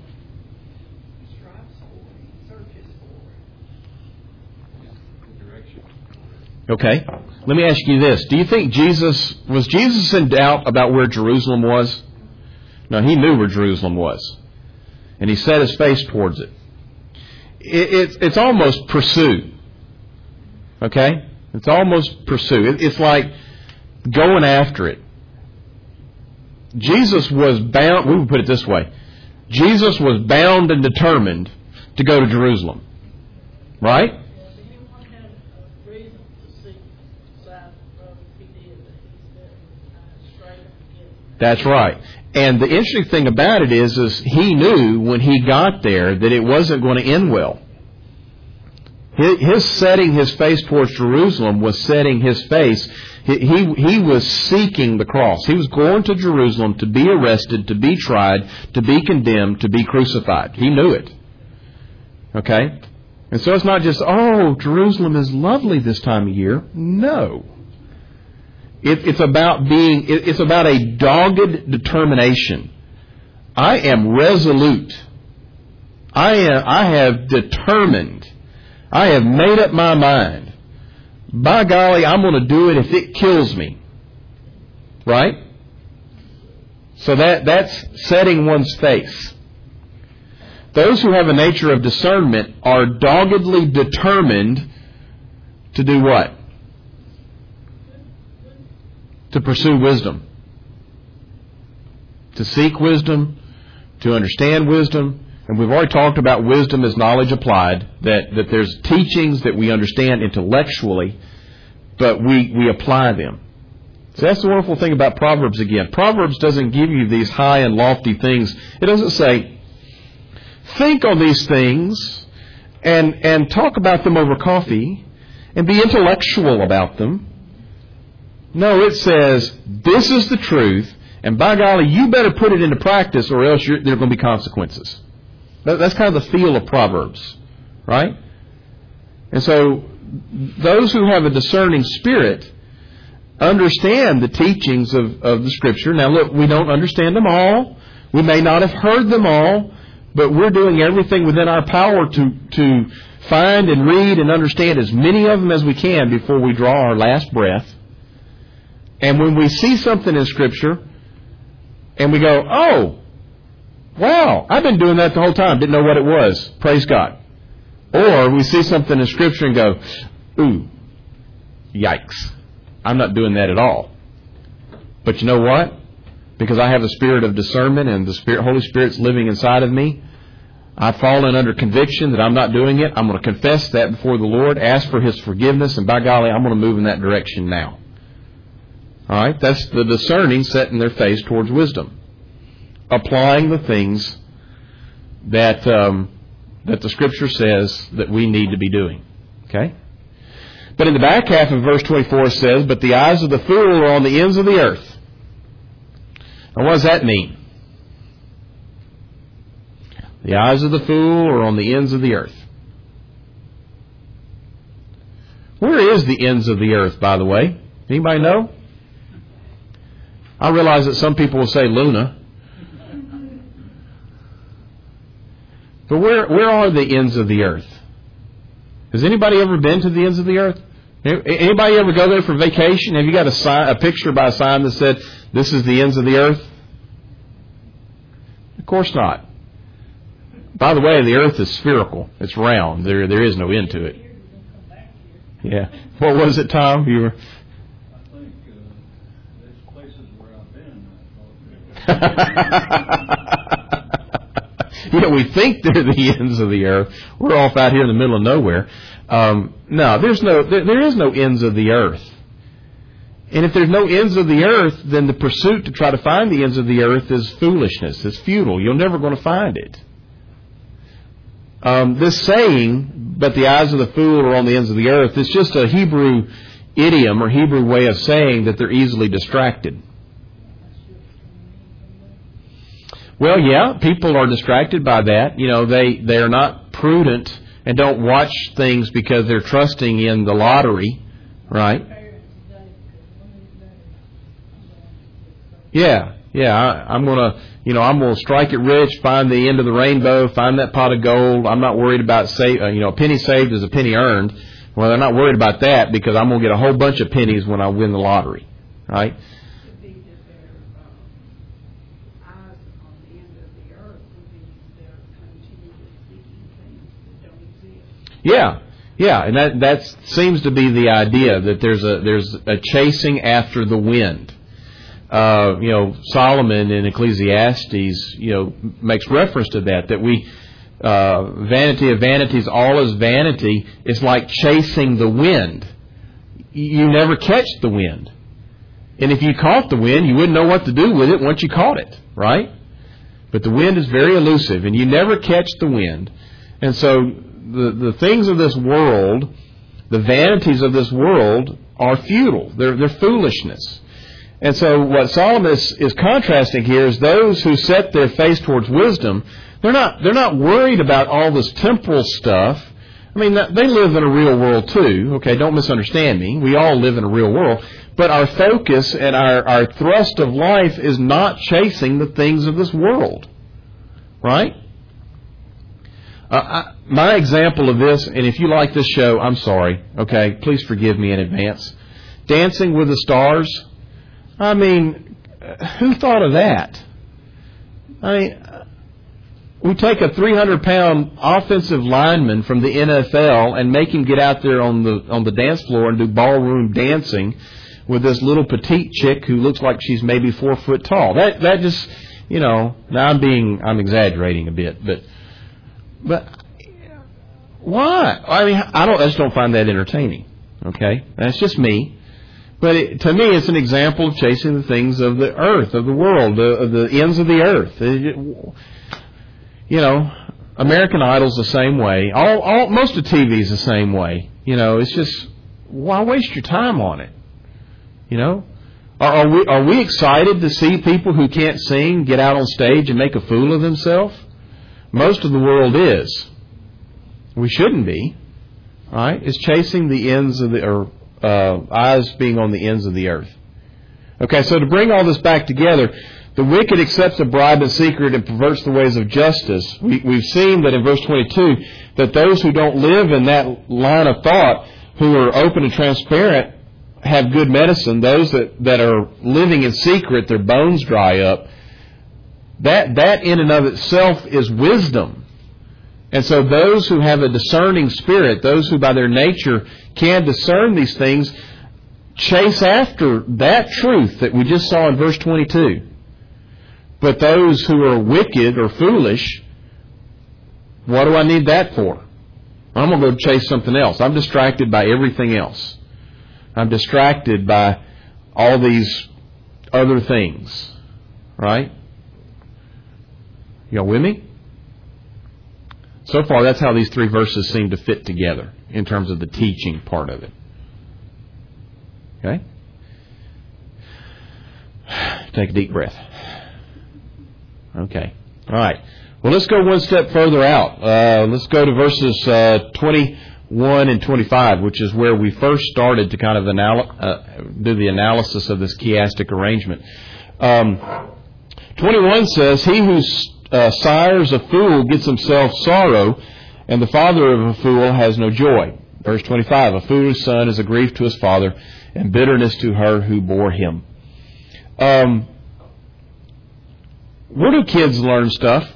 Okay. Let me ask you this. Do you think was Jesus in doubt about where Jerusalem was? No, he knew where Jerusalem was. And he set his face towards it. It's almost pursue. Okay? It's almost pursue. It's like going after it. Jesus was bound, we would put it this way. Jesus was bound and determined to go to Jerusalem. Right? That's right. And the interesting thing about it is he knew when he got there that it wasn't going to end well. His setting his face towards Jerusalem was setting his face. He was seeking the cross. He was going to Jerusalem to be arrested, to be tried, to be condemned, to be crucified. He knew it. Okay? And so it's not just, Jerusalem is lovely this time of year. No. It's about a dogged determination. I am resolute. I have determined. I have made up my mind. By golly, I'm going to do it if it kills me. Right? So that's setting one's face. Those who have a nature of discernment are doggedly determined to do what? to pursue wisdom, to seek wisdom, to understand wisdom. And we've already talked about wisdom as knowledge applied, that there's teachings that we understand intellectually, but we apply them. So that's the wonderful thing about Proverbs again. Proverbs doesn't give you these high and lofty things. It doesn't say, think on these things and talk about them over coffee and be intellectual about them. No, it says, this is the truth, and by golly, you better put it into practice or else there are going to be consequences. That's kind of the feel of Proverbs, right? And so those who have a discerning spirit understand the teachings of the Scripture. Now look, we don't understand them all. We may not have heard them all, but we're doing everything within our power to find and read and understand as many of them as we can before we draw our last breath. And when we see something in Scripture and we go, oh, wow, I've been doing that the whole time, didn't know what it was, praise God. Or we see something in Scripture and go, ooh, yikes, I'm not doing that at all. But you know what? Because I have the spirit of discernment and the Holy Spirit's living inside of me, I've fallen under conviction that I'm not doing it. I'm going to confess that before the Lord, ask for His forgiveness, and by golly, I'm going to move in that direction now. All right? That's the discerning setting their face towards wisdom. Applying the things that the Scripture says that we need to be doing. Okay? But in the back half of verse 24 it says, but the eyes of the fool are on the ends of the earth. Now what does that mean? The eyes of the fool are on the ends of the earth. Where is the ends of the earth, by the way? Anybody know? I realize that some people will say Luna. But where are the ends of the earth? Has anybody ever been to the ends of the earth? Anybody ever go there for vacation? Have you got a picture by a sign that said, this is the ends of the earth? Of course not. By the way, the earth is spherical. It's round. There is no end to it. Yeah. What was it, Tom? You were... I think there's places where I've been. We think they're the ends of the earth. We're off out here in the middle of nowhere. No, there is no ends of the earth. And if there's no ends of the earth, then the pursuit to try to find the ends of the earth is foolishness. It's futile. You're never going to find it. This saying, but the eyes of the fool are on the ends of the earth, it's just a Hebrew idiom or Hebrew way of saying that they're easily distracted. Well, yeah, people are distracted by that. They are not prudent and don't watch things because they're trusting in the lottery, right? Yeah. I'm gonna strike it rich, find the end of the rainbow, find that pot of gold. I'm not worried about a penny saved is a penny earned. Well, they're not worried about that because I'm gonna get a whole bunch of pennies when I win the lottery, right? Yeah, and that seems to be the idea that there's a chasing after the wind. Solomon in Ecclesiastes, makes reference to that we, vanity of vanities, all is vanity. It's like chasing the wind. You never catch the wind. And if you caught the wind, you wouldn't know what to do with it once you caught it, right? But the wind is very elusive, and you never catch the wind. And so the things of this world, the vanities of this world, are futile. They're foolishness. And so what Solomon is contrasting here is those who set their face towards wisdom, they're not worried about all this temporal stuff. I mean, they live in a real world too. Okay, don't misunderstand me. We all live in a real world. But our focus and our thrust of life is not chasing the things of this world. Right? My example of this, and if you like this show, I'm sorry. Okay, please forgive me in advance. Dancing with the Stars. I mean, who thought of that? I mean, we take a 300-pound offensive lineman from the NFL and make him get out there on the dance floor and do ballroom dancing with this little petite chick who looks like she's maybe 4 foot tall. That just, now I'm exaggerating a bit, but why? I mean, I just don't find that entertaining. Okay, that's just me. But to me, it's an example of chasing the things of the earth, of the world, of the ends of the earth. American Idol's the same way. Most of TV's the same way. It's just, why waste your time on it? Are we excited to see people who can't sing get out on stage and make a fool of themselves? Most of the world is. We shouldn't be. Right? It's chasing the ends of eyes being on the ends of the earth. Okay, so to bring all this back together, the wicked accepts a bribe in secret and perverts the ways of justice. We've seen that in verse 22, that those who don't live in that line of thought, who are open and transparent, have good medicine. Those that are living in secret, their bones dry up. That in and of itself is wisdom. And so those who have a discerning spirit, those who by their nature can discern these things, chase after that truth that we just saw in verse 22. But those who are wicked or foolish, what do I need that for? I'm going to go chase something else. I'm distracted by everything else. I'm distracted by all these other things. Right? Y'all with me? So far, that's how these 3 verses seem to fit together in terms of the teaching part of it. Okay? Take a deep breath. Okay. All right. Well, let's go one step further out. Let's go to verses 21 and 25, which is where we first started to kind of do the analysis of this chiastic arrangement. 21 says, "He who sires a fool gets himself sorrow, and the father of a fool has no joy." Verse 25, "A foolish son is a grief to his father, and bitterness to her who bore him." Where do kids learn stuff?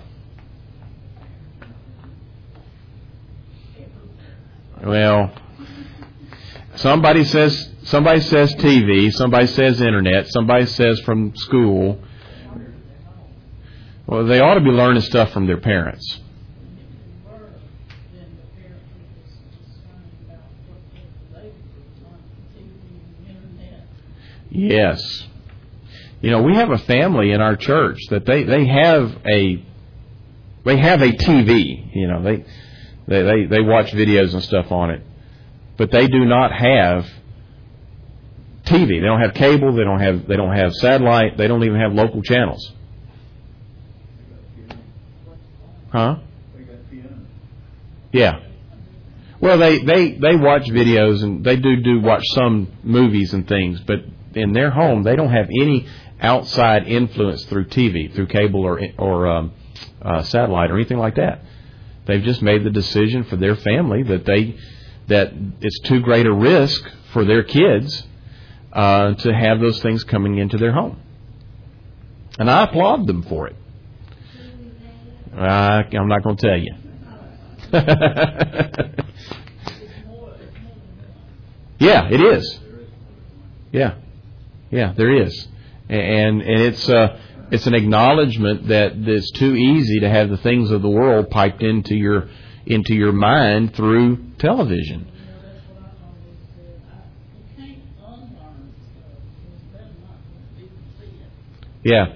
Well, somebody says TV, somebody says internet, somebody says from school. Well, they ought to be learning stuff from their parents. Yes. We have a family in our church that they have a TV. They watch videos and stuff on it, but they do not have TV. They don't have cable. They don't have satellite. They don't even have local channels. Huh? Yeah. Well, they watch videos and they do watch some movies and things, but in their home they don't have any outside influence through TV, through cable or satellite or anything like that. They've just made the decision for their family that it's too great a risk for their kids to have those things coming into their home, and I applaud them for it. I'm not going to tell you. Yeah, it is. Yeah, there is, and it's an acknowledgement that it's too easy to have the things of the world piped into your mind through television. Yeah.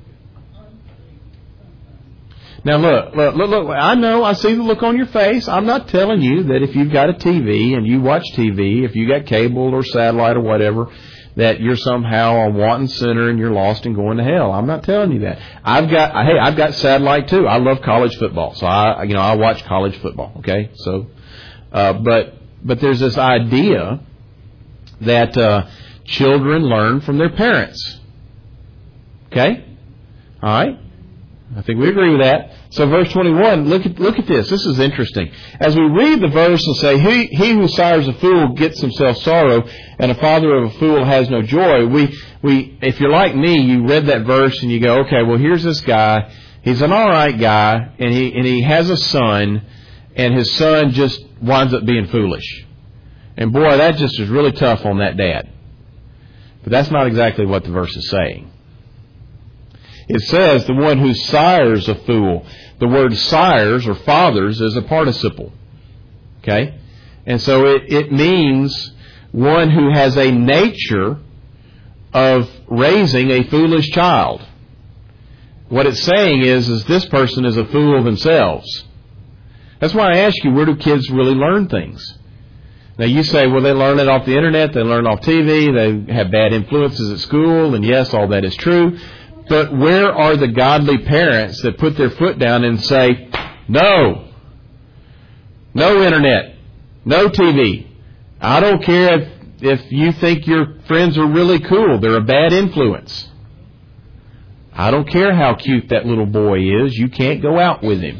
Now look, I see the look on your face. I'm not telling you that if you've got a TV and you watch TV, if you got cable or satellite or whatever, that you're somehow a wanton sinner and you're lost and going to hell. I'm not telling you that. I've got satellite too. I love college football. So I watch college football. Okay. So, but there's this idea that, children learn from their parents. Okay. All right. I think we agree with that. So verse 21, look at this. This is interesting. As we read the verse and say, he who sires a fool gets himself sorrow, and a father of a fool has no joy. We if you're like me, you read that verse and you go, okay, well here's this guy. He's an all right guy, and he has a son, and his son just winds up being foolish. And boy, that just is really tough on that dad. But that's not exactly what the verse is saying. It says the one who sires a fool. The word sires or fathers is a participle. Okay? And so it means one who has a nature of raising a foolish child. What it's saying is this person is a fool themselves. That's why I ask you, where do kids really learn things? Now you say, well, they learn it off the internet, they learn off TV, they have bad influences at school, and yes, all that is true. But where are the godly parents that put their foot down and say, no internet, no TV. I don't care if you think your friends are really cool, they're a bad influence. I don't care how cute that little boy is, you can't go out with him.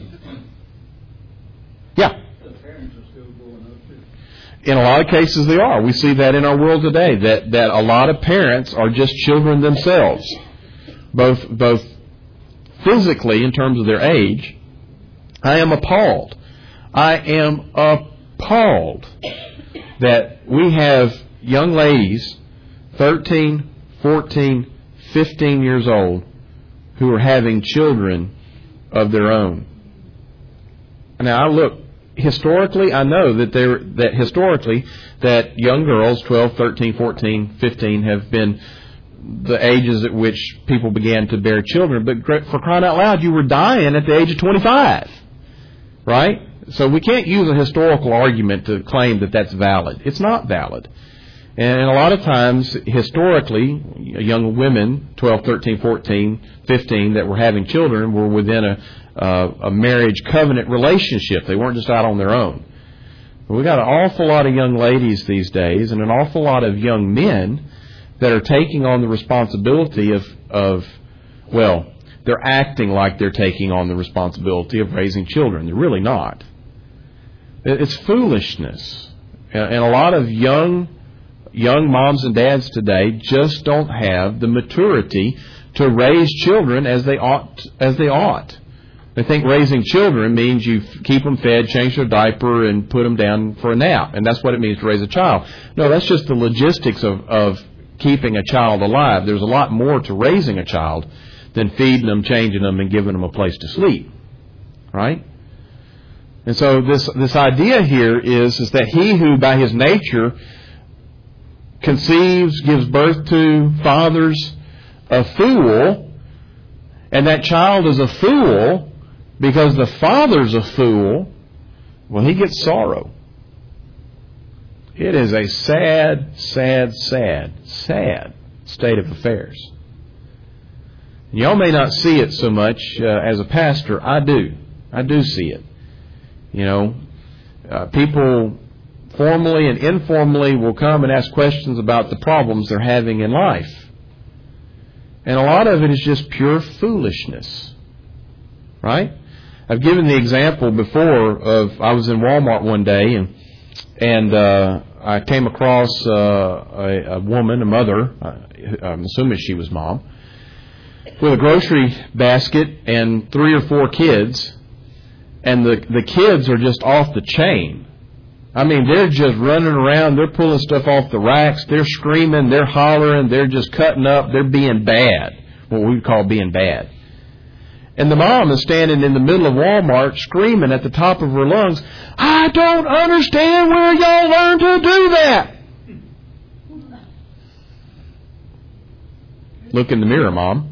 Yeah. In a lot of cases they are. We see that in our world today, that a lot of parents are just children themselves, both physically in terms of their age. I am appalled that we have young ladies, 13, 14, 15 years old, who are having children of their own. Now, I look, historically, I know that historically that young girls, 12, 13, 14, 15, have been the ages at which people began to bear children. But for crying out loud, you were dying at the age of 25, right? So we can't use a historical argument to claim that that's valid. It's not valid. And a lot of times, historically, young women, 12, 13, 14, 15, that were having children were within a marriage covenant relationship. They weren't just out on their own. But we've got an awful lot of young ladies these days and an awful lot of young men that are taking on the responsibility of they're acting like they're taking on the responsibility of raising children. They're really not. It's foolishness. And a lot of young moms and dads today just don't have the maturity to raise children as they ought. They think raising children means you keep them fed, change their diaper, and put them down for a nap. And that's what it means to raise a child. No, that's just the logistics of keeping a child alive. There's a lot more to raising a child than feeding them, changing them, and giving them a place to sleep. Right? And so this idea here is that he who by his nature conceives, gives birth to, fathers a fool, and that child is a fool because the father's a fool, well, he gets sorrow. It is a sad, sad, sad, sad state of affairs. Y'all may not see it so much as a pastor. I do. I do see it. You know, people formally and informally will come and ask questions about the problems they're having in life. And a lot of it is just pure foolishness. Right? I've given the example before of I was in Walmart one day and I came across a woman, a mother, I'm assuming she was mom, with a grocery basket and 3 or 4 kids. And the kids are just off the chain. I mean, they're just running around. They're pulling stuff off the racks. They're screaming. They're hollering. They're just cutting up. They're being bad, what we would call being bad. And the mom is standing in the middle of Walmart screaming at the top of her lungs, I don't understand where y'all learn to do that. Look in the mirror, Mom.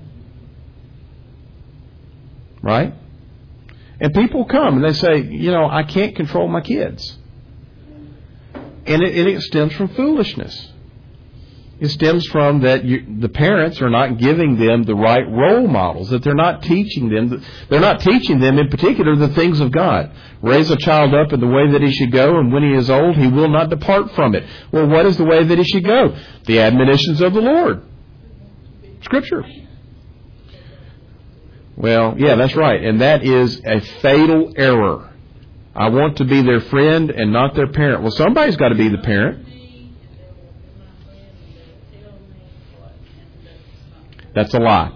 Right? And people come and they say, you know, I can't control my kids. And it stems from foolishness. It stems from that the parents are not giving them the right role models, that they're not teaching them. They're not teaching them in particular the things of God. Raise a child up in the way that he should go, and when he is old, he will not depart from it. Well, what is the way that he should go? The admonitions of the Lord. Scripture. Well, yeah, that's right. And that is a fatal error. I want to be their friend and not their parent. Well, somebody's got to be the parent. That's a lie.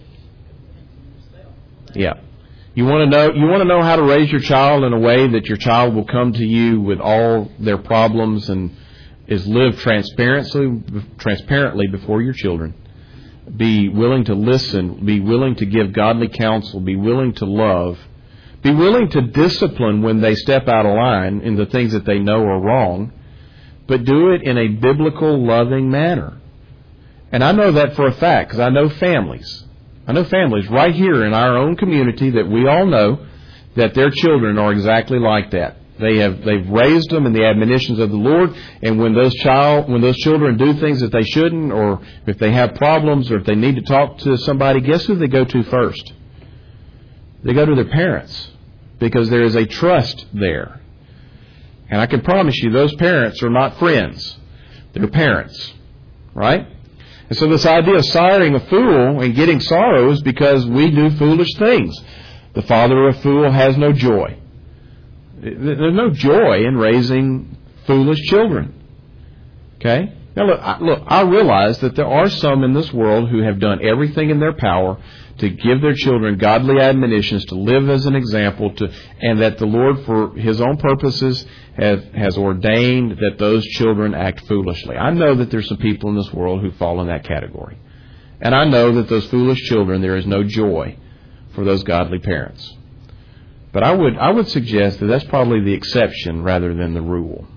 Yeah. You want to know how to raise your child in a way that your child will come to you with all their problems and is live transparently before your children. Be willing to listen. Be willing to give godly counsel. Be willing to love. Be willing to discipline when they step out of line in the things that they know are wrong. But do it in a biblical, loving manner. And I know that for a fact because I know families. I know families right here in our own community that we all know that their children are exactly like that. They've raised them in the admonitions of the Lord, and when those children do things that they shouldn't, or if they have problems, or if they need to talk to somebody, guess who they go to first? They go to their parents, because there is a trust there. And I can promise you, those parents are not friends. They're parents, right? And so this idea of siring a fool and getting sorrow is because we do foolish things. The father of a fool has no joy. There's no joy in raising foolish children. Okay? Now look, I realize that there are some in this world who have done everything in their power to give their children godly admonitions, to live as an example, and that the Lord, for His own purposes, has ordained that those children act foolishly. I know that there's some people in this world who fall in that category. And I know that those foolish children, there is no joy for those godly parents. But I would suggest that that's probably the exception rather than the rule.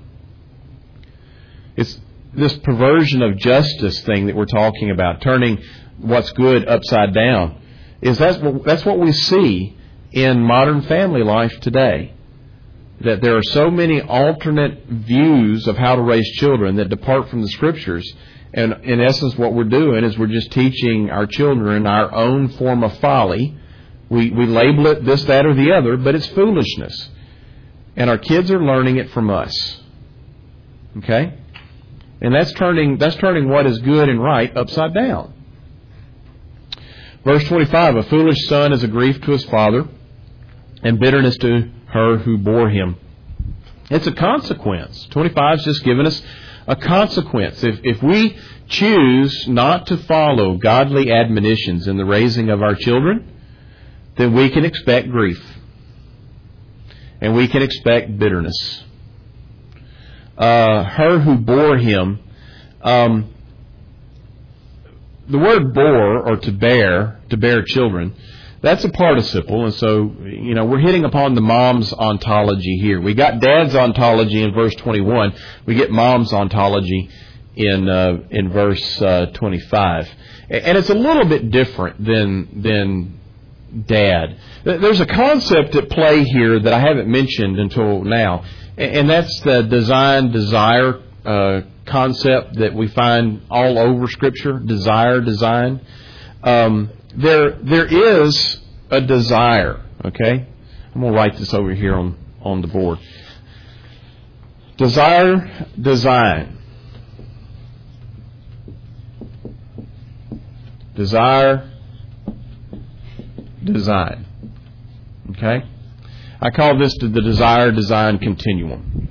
It's this perversion of justice thing that we're talking about, turning what's good upside down. That's what we see in modern family life today. That there are so many alternate views of how to raise children that depart from the Scriptures. And in essence, what we're doing is we're just teaching our children our own form of folly. We label it this, that, or the other, but it's foolishness. And our kids are learning it from us. Okay? And that's turning what is good and right upside down. Verse 25, a foolish son is a grief to his father, and bitterness to her who bore him. It's a consequence. 25 is just giving us a consequence. If we choose not to follow godly admonitions in the raising of our children, then we can expect grief. And we can expect bitterness. Her who bore him. The word bore, or to bear children, that's a participle. And so, we're hitting upon the mom's ontology here. We got dad's ontology in verse 21. We get mom's ontology in verse 25. And it's a little bit different than dad. There's a concept at play here that I haven't mentioned until now, and that's the design-desire concept that we find all over Scripture. Design. There is a desire. Okay, I'm going to write this over here on the board. Desire, design. Desire, design. Okay? I call this the desire-design continuum.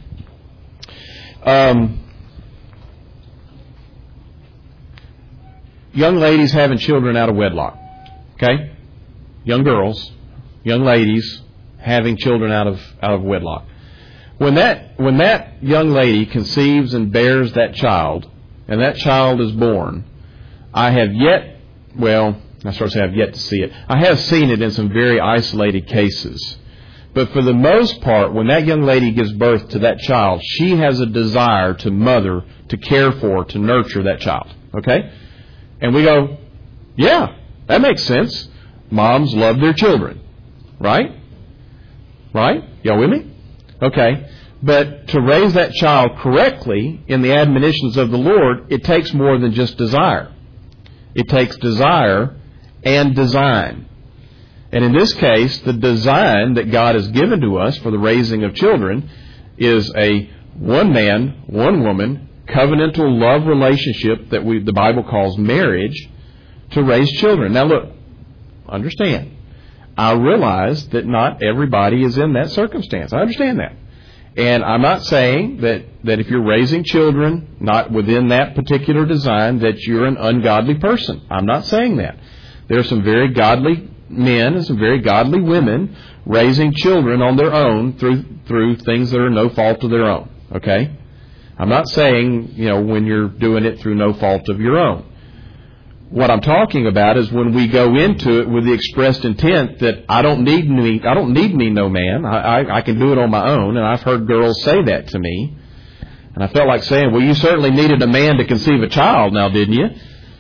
Young ladies having children out of wedlock. Okay? Young girls, young ladies having children out of wedlock. When that young lady conceives and bears that child, and that child is born, I have yet to see it. I have seen it in some very isolated cases. But for the most part, when that young lady gives birth to that child, she has a desire to mother, to care for, to nurture that child. Okay? And we go, yeah, that makes sense. Moms love their children. Right? Right? Y'all with me? Okay. But to raise that child correctly in the admonitions of the Lord, it takes more than just desire. It takes desire and design. And in this case, the design that God has given to us for the raising of children is a one man, one woman, covenantal love relationship that the Bible calls marriage to raise children. Now look, understand. I realize that not everybody is in that circumstance. I understand that. And I'm not saying that if you're raising children not within that particular design that you're an ungodly person. I'm not saying that. There are some very godly men and some very godly women raising children on their own through things that are no fault of their own. Okay? I'm not saying, when you're doing it through no fault of your own. What I'm talking about is when we go into it with the expressed intent that I don't need me no man. I can do it on my own. And I've heard girls say that to me. And I felt like saying, well, you certainly needed a man to conceive a child now, didn't you?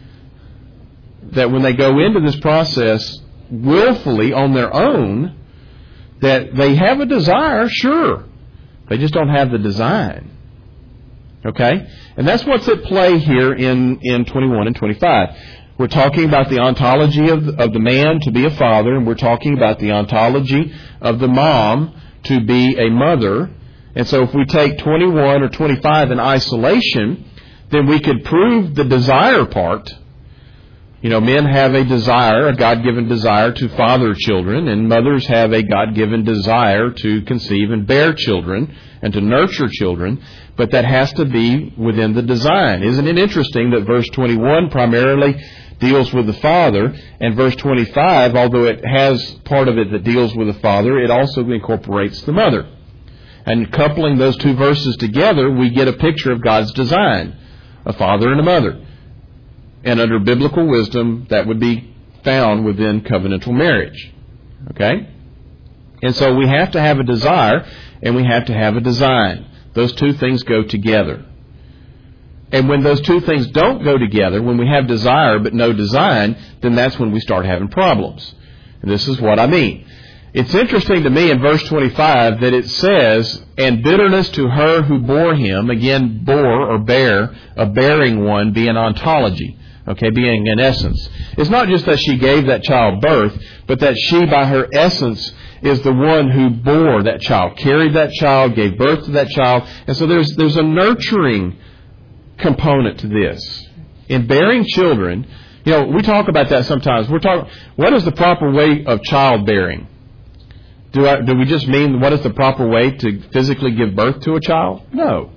That when they go into this process willfully on their own, that they have a desire, sure. They just don't have the design. Okay? And that's what's at play here in 21 and 25. We're talking about the ontology of the man to be a father, and we're talking about the ontology of the mom to be a mother. And so if we take 21 or 25 in isolation, then we could prove the desire part. Men have a desire, a God-given desire to father children, and mothers have a God-given desire to conceive and bear children and to nurture children, but that has to be within the design. Isn't it interesting that verse 21 primarily deals with the father, and verse 25, although it has part of it that deals with the father, it also incorporates the mother. And coupling those two verses together, we get a picture of God's design, a father and a mother. And under biblical wisdom, that would be found within covenantal marriage. Okay? And so we have to have a desire, and we have to have a design. Those two things go together. And when those two things don't go together, when we have desire but no design, then that's when we start having problems. And this is what I mean. It's interesting to me in verse 25 that it says, and bitterness to her who bore him, again, bore or bear, a bearing one being ontology, okay, being an essence. It's not just that she gave that child birth, but that she by her essence is the one who bore that child, carried that child, gave birth to that child. And so there's a nurturing component to this. In bearing children, we talk about that sometimes. What is the proper way of childbearing? Do we just mean what is the proper way to physically give birth to a child? No.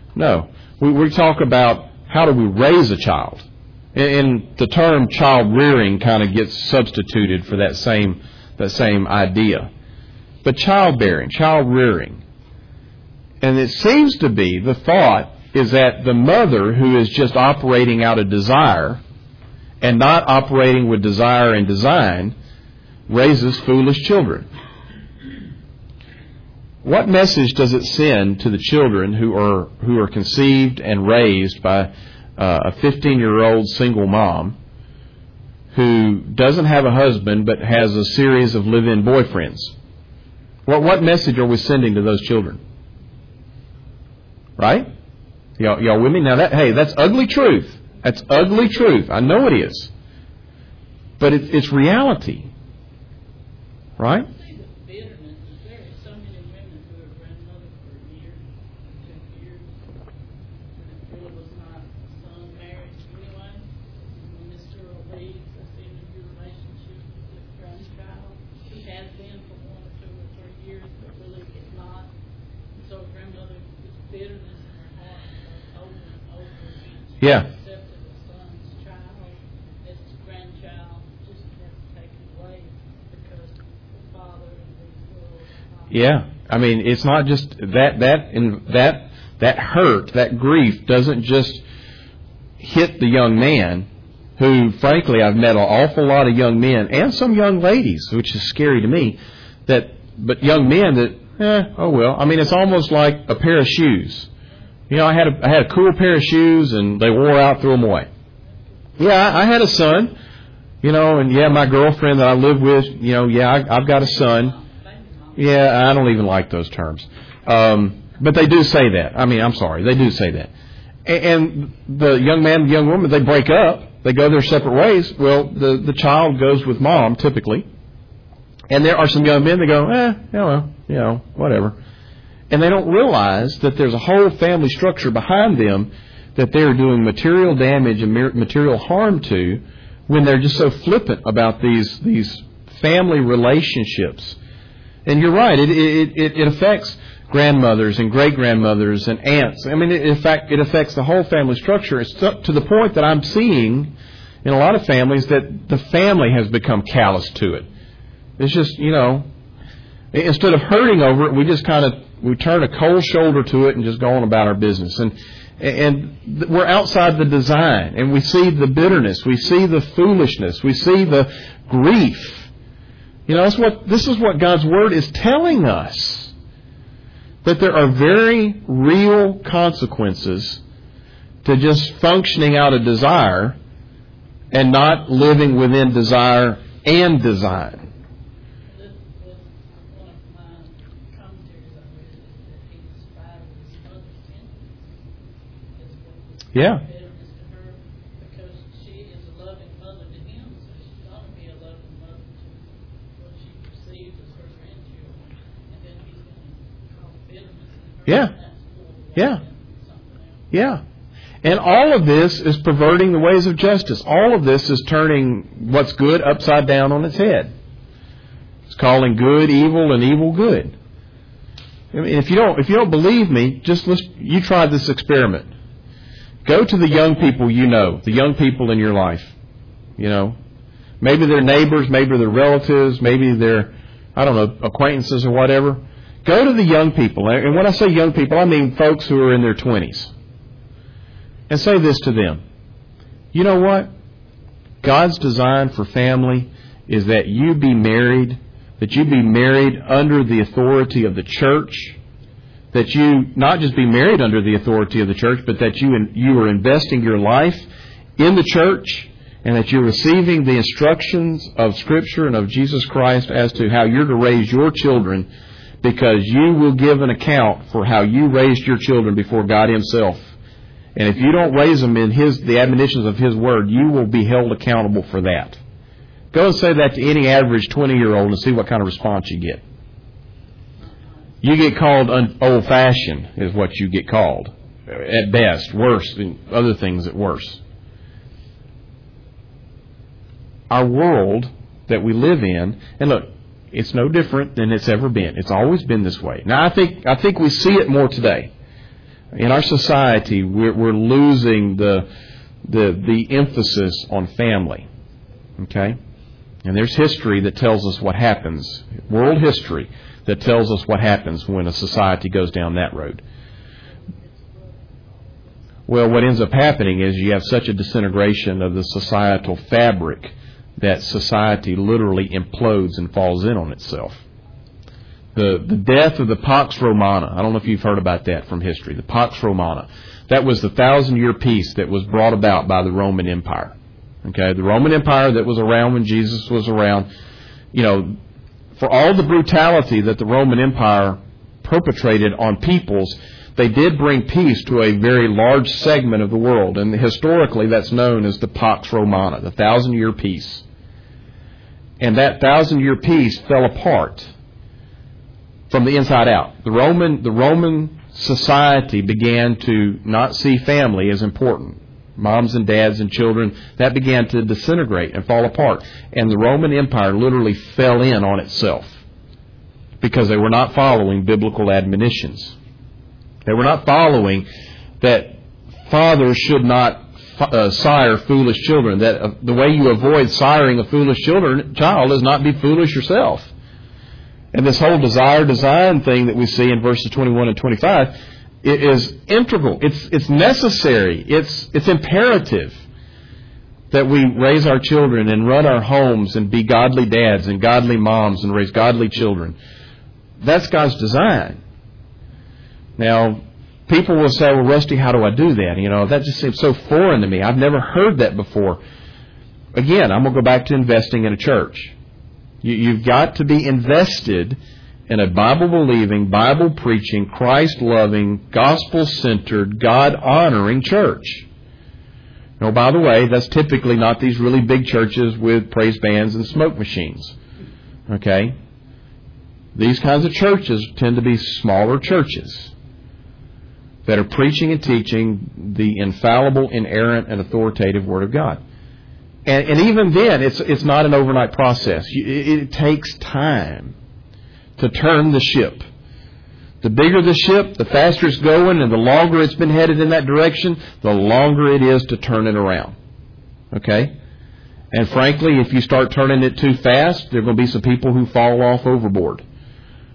We talk about how do we raise a child. And the term child rearing kind of gets substituted for that same idea. But childbearing, child rearing. And it seems to be the thought is that the mother who is just operating out of desire and not operating with desire and design raises foolish children. What message does it send to the children who are conceived and raised by a 15-year-old single mom who doesn't have a husband but has a series of live-in boyfriends? What message are we sending to those children? Right? Y'all with me? Now that's ugly truth. That's ugly truth. I know it is. But it's reality. Right? Yeah. Yeah. I mean, it's not just that hurt, that grief doesn't just hit the young man who, frankly, I've met an awful lot of young men and some young ladies, which is scary to me, but young men that, oh well. I mean, it's almost like a pair of shoes. I had a cool pair of shoes and they wore out, threw them away. Yeah, I had a son, and my girlfriend that I live with, I've got a son. Yeah, I don't even like those terms. But they do say that. I mean, I'm sorry, they do say that. And the young man and the young woman, they break up. They go their separate ways. Well, the child goes with mom, typically. And there are some young men that go, whatever. And they don't realize that there's a whole family structure behind them that they're doing material damage and material harm to when they're just so flippant about these family relationships. And you're right, it affects grandmothers and great-grandmothers and aunts. I mean, in fact, it affects the whole family structure. It's to the point that I'm seeing in a lot of families that the family has become callous to it. It's just, instead of hurting over it, we just kind of, we turn a cold shoulder to it and just go on about our business. And we're outside the design, and we see the bitterness, we see the foolishness, we see the grief. You know, this is what God's Word is telling us. That there are very real consequences to just functioning out of desire and not living within desire and design. This was one of my commentaries I read, that he despised his mother's tenderness. Yeah. Bitterness to her, because she is a loving mother to him, so she's going to be a loving mother to what she perceives as her grandchildren. And then he's going to cause bitterness in her. Yeah. And that's more Yeah. than something else. Yeah. And all of this is perverting the ways of justice. All of this is turning what's good upside down on its head. It's calling good evil and evil good. I mean, if you don't believe me, you try this experiment. Go to the young people you know, the young people in your life. You know, maybe they're neighbors, maybe they're relatives, maybe they're, acquaintances or whatever. Go to the young people. And when I say young people, I mean folks who are in their 20s. And say this to them. You know what? God's design for family is that you be married under the authority of the church. That you not just be married under the authority of the church, but that you are investing your life in the church, and that you're receiving the instructions of Scripture and of Jesus Christ as to how you're to raise your children, because you will give an account for how you raised your children before God Himself. And if you don't raise them in the admonitions of His Word, you will be held accountable for that. Go and say that to any average 20-year-old and see what kind of response you get. You get called old-fashioned is what you get called. At best. Worse. Other things at worst. Our world that we live in, and look, it's no different than it's ever been. It's always been this way. Now, I think we see it more today. In our society, we're losing the emphasis on family. Okay? And there's history that tells us what happens. World history that tells us what happens when a society goes down that road. Well, what ends up happening is you have such a disintegration of the societal fabric that society literally implodes and falls in on itself. The death of the Pax Romana. I don't know if you've heard about that from history. The Pax Romana. That was the 1,000-year peace that was brought about by the Roman Empire. Okay, the Roman Empire that was around when Jesus was around. You know, for all the brutality that the Roman Empire perpetrated on peoples, they did bring peace to a very large segment of the world. And historically, that's known as the Pax Romana, the 1,000-year peace. And that 1,000-year peace fell apart from the inside out. The Roman society began to not see family as important. Moms and dads and children, that began to disintegrate and fall apart. And the Roman Empire literally fell in on itself because they were not following biblical admonitions. They were not following that fathers should not sire foolish children. That the way you avoid siring a foolish child is not be foolish yourself. And this whole desire-design thing that we see in verses 21 and 25, it is integral. It's necessary. It's imperative that we raise our children and run our homes and be godly dads and godly moms and raise godly children. That's God's design. Now, people will say, well, Rusty, how do I do that? You know, that just seems so foreign to me. I've never heard that before. Again, I'm going to go back to investing in a church. You've got to be invested in a Bible-believing, Bible-preaching, Christ-loving, gospel-centered, God-honoring church. Now, by the way, that's typically not these really big churches with praise bands and smoke machines. Okay? These kinds of churches tend to be smaller churches that are preaching and teaching the infallible, inerrant, and authoritative Word of God. And even then, it's not an overnight process. It takes time to turn the ship. The bigger the ship, the faster it's going, and the longer it's been headed in that direction, the longer it is to turn it around. Okay? And frankly, if you start turning it too fast, there are going to be some people who fall off overboard.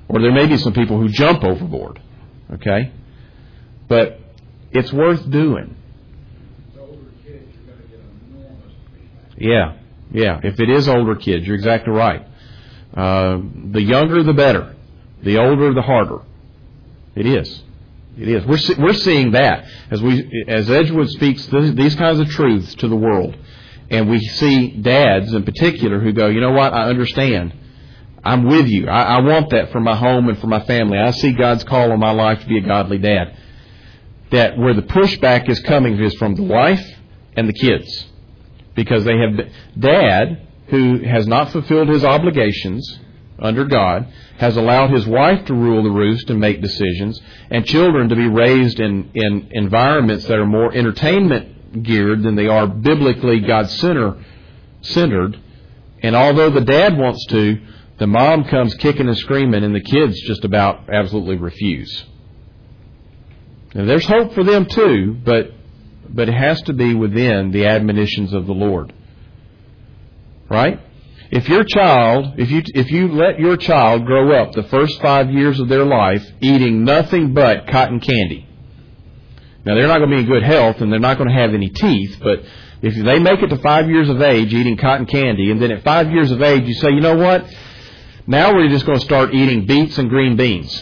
Or there may be some people who jump overboard. Okay? But it's worth doing. The older kids, you're going to get enormous pushback. Yeah. If it is older kids, you're exactly right. The younger, the better. The older, the harder. It is. We're seeing that as Edgewood speaks these kinds of truths to the world, and we see dads in particular who go, you know what? I understand. I'm with you. I want that for my home and for my family. I see God's call on my life to be a godly dad. That where the pushback is coming is from the wife and the kids, because they have dad who has not fulfilled his obligations under God, has allowed his wife to rule the roost and make decisions, and children to be raised in environments that are more entertainment geared than they are biblically God-centered. And although the dad wants to, the mom comes kicking and screaming, and the kids just about absolutely refuse. And there's hope for them too, but it has to be within the admonitions of the Lord. Right? If you let your child grow up the first 5 years of their life eating nothing but cotton candy, now they're not going to be in good health and they're not going to have any teeth, but if they make it to 5 years of age eating cotton candy, and then at 5 years of age you say, you know what, now we're just going to start eating beets and green beans.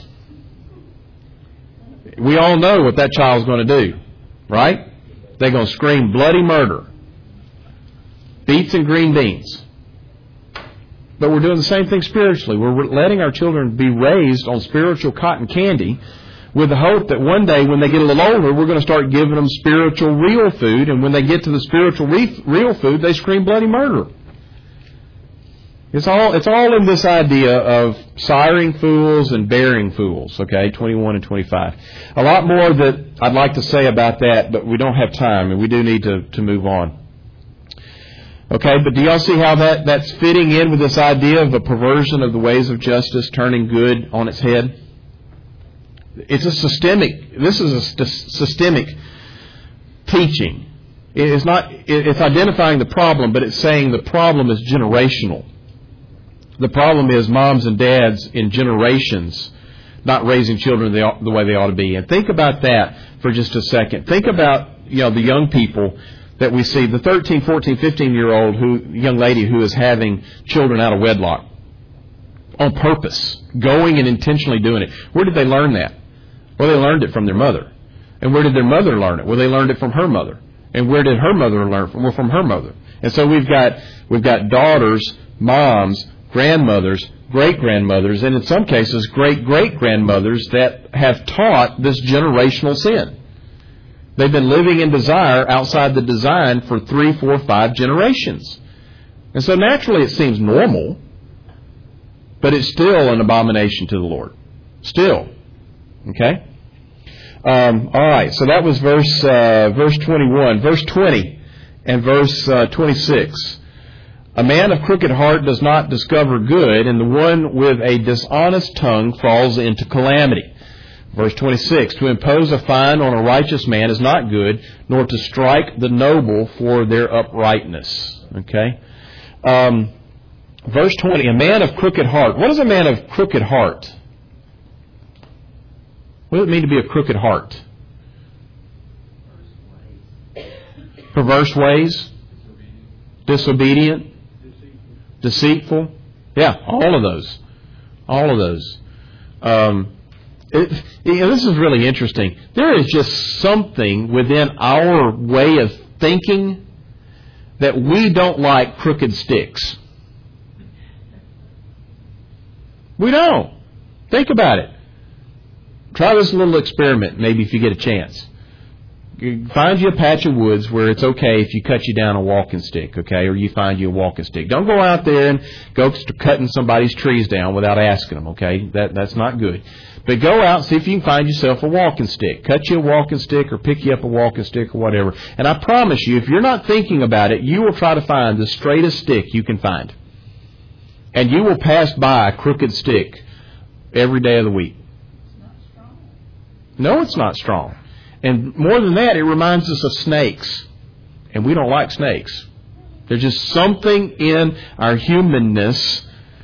We all know what that child's going to do, right? They're going to scream bloody murder. Beets and green beans. But we're doing the same thing spiritually. We're letting our children be raised on spiritual cotton candy with the hope that one day when they get a little older, we're going to start giving them spiritual real food. And when they get to the spiritual real food, they scream bloody murder. It's all in this idea of siring fools and bearing fools, okay, 21 and 25. A lot more that I'd like to say about that, but we don't have time, and we do need to move on. Okay, but do y'all see how that's fitting in with this idea of a perversion of the ways of justice, turning good on its head? This is a systemic teaching. It's identifying the problem, but it's saying the problem is generational. The problem is moms and dads in generations not raising children the way they ought to be. And think about that for just a second. Think about, the young people that we see, the 13, 14, 15-year-old young lady who is having children out of wedlock on purpose, going and intentionally doing it. Where did they learn that? Well, they learned it from their mother. And where did their mother learn it? Well, they learned it from her mother. And where did her mother learn from? Well, from her mother. And so we've got daughters, moms, grandmothers, great-grandmothers, and in some cases great-great-grandmothers that have taught this generational sin. They've been living in desire outside the design for 3, 4, 5 generations. And so naturally it seems normal, but it's still an abomination to the Lord. Still. Okay? All right, so that was verse 21. Verse 20 and verse 26. A man of crooked heart does not discover good, and the one with a dishonest tongue falls into calamity. Verse 26, to impose a fine on a righteous man is not good, nor to strike the noble for their uprightness. Okay? Verse 20, a man of crooked heart. What is a man of crooked heart? What does it mean to be a crooked heart? Perverse ways? Disobedient? Deceitful? Yeah, all of those. All of those. This is really interesting. There is just something within our way of thinking that we don't like crooked sticks. We don't. Think about it. Try this little experiment, maybe if you get a chance. Find you a patch of woods where it's okay if you cut you down a walking stick, okay, or you find you a walking stick. Don't go out there and go cutting somebody's trees down without asking them, okay? That's not good. But go out and see if you can find yourself a walking stick. Cut you a walking stick or pick you up a walking stick or whatever. And I promise you, if you're not thinking about it, you will try to find the straightest stick you can find. And you will pass by a crooked stick every day of the week. It's not strong. No, it's not strong. And more than that, it reminds us of snakes. And we don't like snakes. There's just something in our humanness,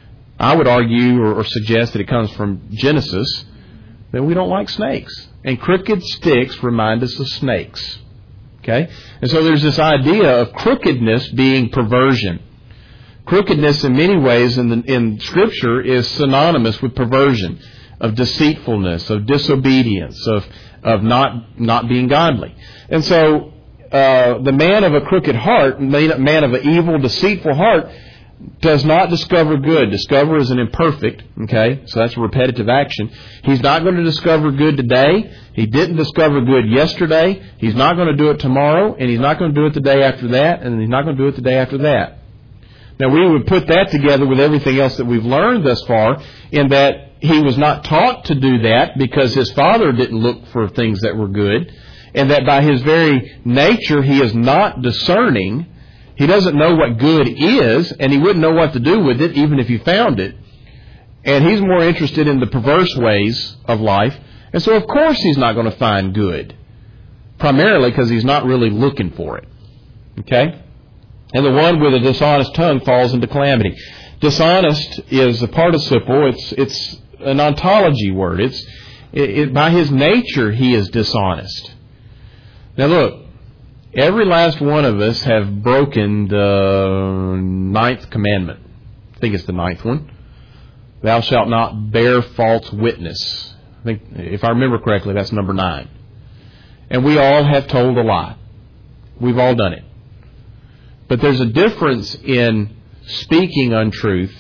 I would argue or suggest that it comes from Genesis, that we don't like snakes. And crooked sticks remind us of snakes. Okay? And so there's this idea of crookedness being perversion. Crookedness in many ways in Scripture is synonymous with perversion, of deceitfulness, of disobedience, of not being godly. And so the man of a crooked heart, man of an evil, deceitful heart, does not discover good. Discover is an imperfect, okay? So that's a repetitive action. He's not going to discover good today. He didn't discover good yesterday. He's not going to do it tomorrow, and he's not going to do it the day after that, and he's not going to do it the day after that. Now, we would put that together with everything else that we've learned thus far, in that he was not taught to do that because his father didn't look for things that were good, and that by his very nature he is not discerning. He doesn't know what good is, and he wouldn't know what to do with it even if he found it. And he's more interested in the perverse ways of life. And so, of course, he's not going to find good. Primarily because he's not really looking for it. Okay? And the one with a dishonest tongue falls into calamity. Dishonest is a participle. It's an ontology word. By his nature, he is dishonest. Now, look. Every last one of us have broken the 9th commandment. I think it's the 9th one. Thou shalt not bear false witness. I think, if I remember correctly, that's number 9. And we all have told a lie. We've all done it. But there's a difference in speaking untruth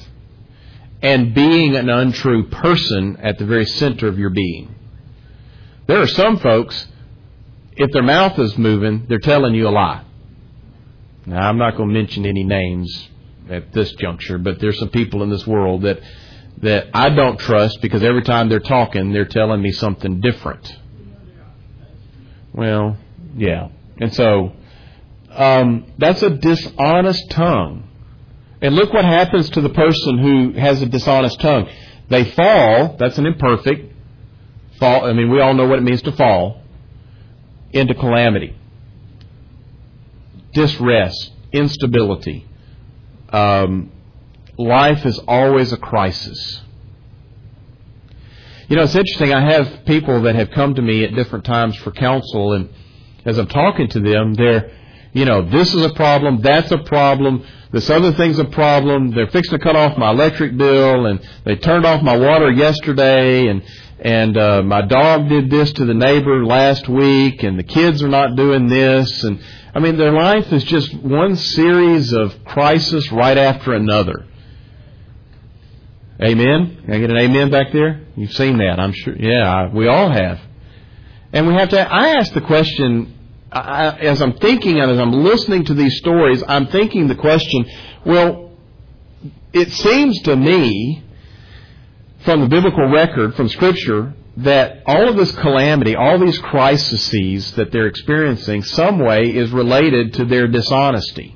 and being an untrue person at the very center of your being. There are some folks, if their mouth is moving, they're telling you a lie. Now, I'm not going to mention any names at this juncture, but there's some people in this world that I don't trust because every time they're talking, they're telling me something different. Well, yeah. And so, that's a dishonest tongue. And look what happens to the person who has a dishonest tongue. They fall, that's an imperfect fall. I mean, we all know what it means to fall. Into calamity, distress, instability. Life is always a crisis. You know, it's interesting. I have people that have come to me at different times for counsel, and as I'm talking to them, they're, this is a problem, that's a problem, this other thing's a problem. They're fixing to cut off my electric bill, and they turned off my water yesterday, and my dog did this to the neighbor last week, and the kids are not doing this. And I mean, their life is just one series of crisis right after another. Amen? Can I get an amen back there? You've seen that, I'm sure. Yeah, we all have. And we have to. I ask the question, as I'm thinking and as I'm listening to these stories, I'm thinking the question, well, it seems to me, from the biblical record, from Scripture, that all of this calamity, all these crises that they're experiencing, some way is related to their dishonesty.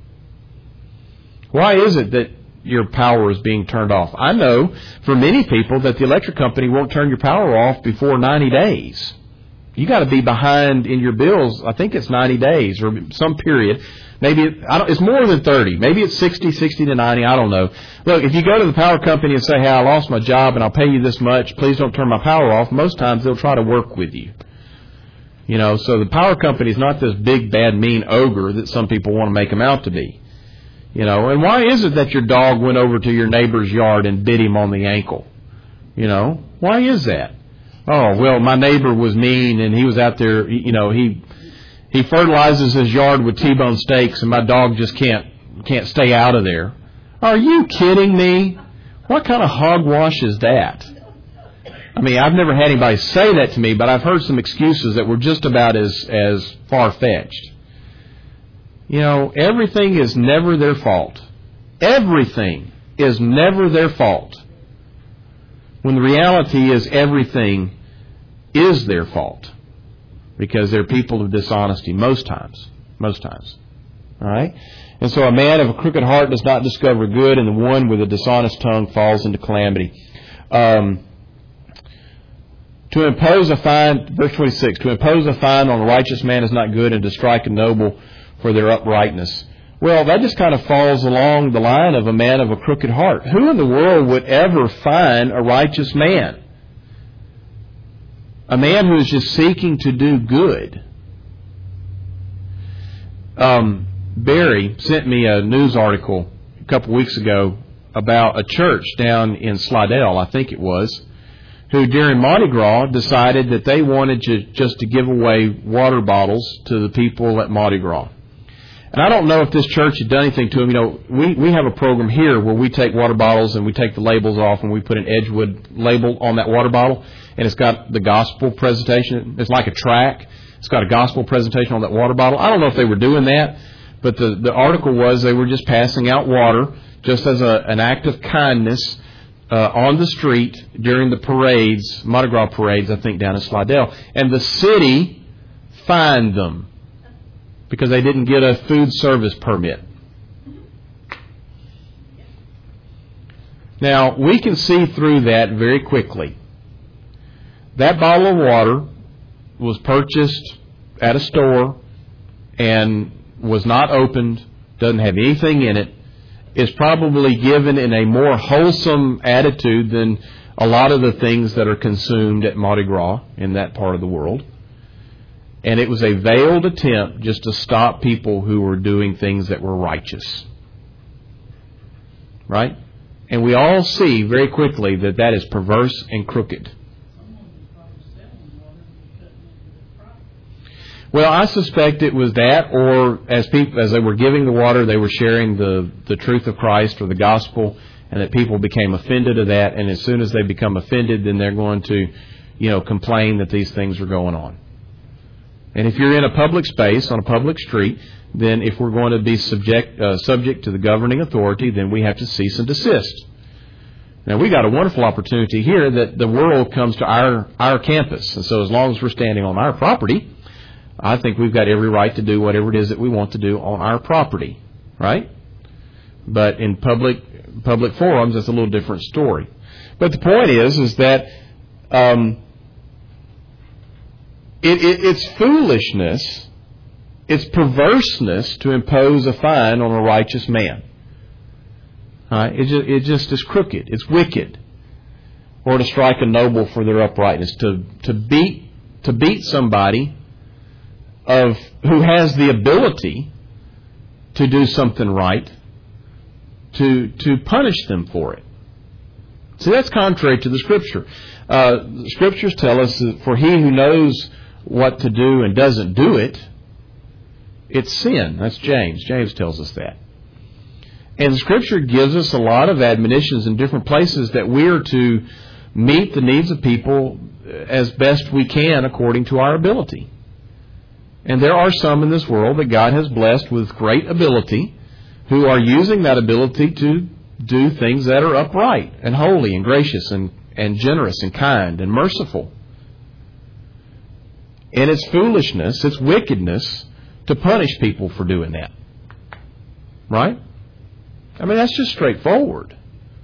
Why is it that your power is being turned off? I know for many people that the electric company won't turn your power off before 90 days. You got to be behind in your bills. I think it's 90 days or some period. Maybe it's more than 30. Maybe it's 60 to 90. I don't know. Look, if you go to the power company and say, hey, I lost my job and I'll pay you this much, please don't turn my power off, most times they'll try to work with you. So the power company is not this big, bad, mean ogre that some people want to make them out to be. And why is it that your dog went over to your neighbor's yard and bit him on the ankle? Why is that? Oh, well, my neighbor was mean and he was out there, he fertilizes his yard with T-bone steaks and my dog just can't stay out of there. Are you kidding me? What kind of hogwash is that? I mean, I've never had anybody say that to me, but I've heard some excuses that were just about as far-fetched. Everything is never their fault. Everything is never their fault. When the reality is everything is their fault. Because they're people of dishonesty most times. Most times. All right? And so a man of a crooked heart does not discover good, and the one with a dishonest tongue falls into calamity. To impose a fine, verse 26, to impose a fine on a righteous man is not good, and to strike a noble for their uprightness. Well, that just kind of falls along the line of a man of a crooked heart. Who in the world would ever find a righteous man? A man who is just seeking to do good. Barry sent me a news article a couple weeks ago about a church down in Slidell, I think it was, who during Mardi Gras decided that they wanted to give away water bottles to the people at Mardi Gras. And I don't know if this church had done anything to them. You know, we have a program here where we take water bottles and we take the labels off and we put an Edgewood label on that water bottle, and it's got the gospel presentation. It's like a track. It's got a gospel presentation on that water bottle. I don't know if they were doing that, but the article was they were just passing out water just as an act of kindness on the street during the parades, Mardi Gras parades, I think, down in Slidell. And the city fined them because they didn't get a food service permit. Now, we can see through that very quickly. That bottle of water was purchased at a store and was not opened, doesn't have anything in it, is probably given in a more wholesome attitude than a lot of the things that are consumed at Mardi Gras in that part of the world. And it was a veiled attempt just to stop people who were doing things that were righteous. Right? And we all see very quickly that that is perverse and crooked. Well, I suspect it was that, or as they were giving the water, they were sharing the truth of Christ or the gospel, and that people became offended of that. And as soon as they become offended, then they're going to, complain that these things are going on. And if you're in a public space, on a public street, then if we're going to be subject to the governing authority, then we have to cease and desist. Now, we got a wonderful opportunity here that the world comes to our campus. And so as long as we're standing on our property, I think we've got every right to do whatever it is that we want to do on our property, right? But in public forums, that's a little different story. But the point is that it's foolishness, it's perverseness to impose a fine on a righteous man. It just is crooked. It's wicked. Or to strike a noble for their uprightness, to beat somebody who has the ability to do something right, to punish them for it. See, that's contrary to the Scripture. The Scriptures tell us that for he who knows what to do and doesn't do it, it's sin. That's James. James tells us that. And the Scripture gives us a lot of admonitions in different places that we are to meet the needs of people as best we can according to our ability. And there are some in this world that God has blessed with great ability who are using that ability to do things that are upright and holy and gracious and generous and kind and merciful. And it's foolishness, it's wickedness to punish people for doing that. Right? I mean, that's just straightforward.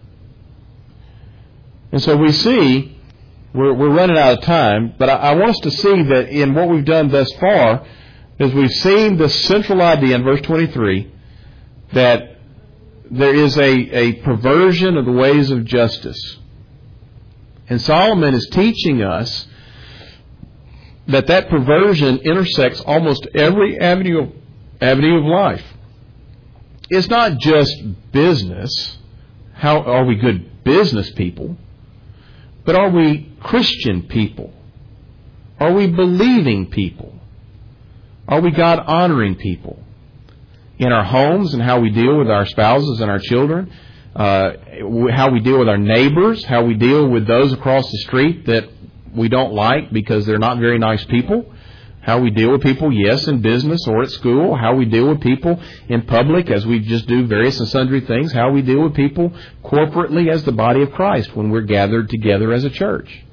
And so we see, we're running out of time, but I want us to see that in what we've done thus far, is we've seen the central idea in verse 23, that there is a perversion of the ways of justice. And Solomon is teaching us that perversion intersects almost every avenue of life. It's not just business. How are we good business people? But are we Christian people? Are we believing people? Are we God-honoring people? In our homes and how we deal with our spouses and our children, how we deal with our neighbors, how we deal with those across the street that we don't like because they're not very nice people, how we deal with people, yes, in business or at school, how we deal with people in public as we just do various and sundry things, how we deal with people corporately as the body of Christ when we're gathered together as a church.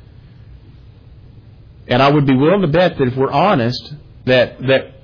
And I would be willing to bet that if we're honest, that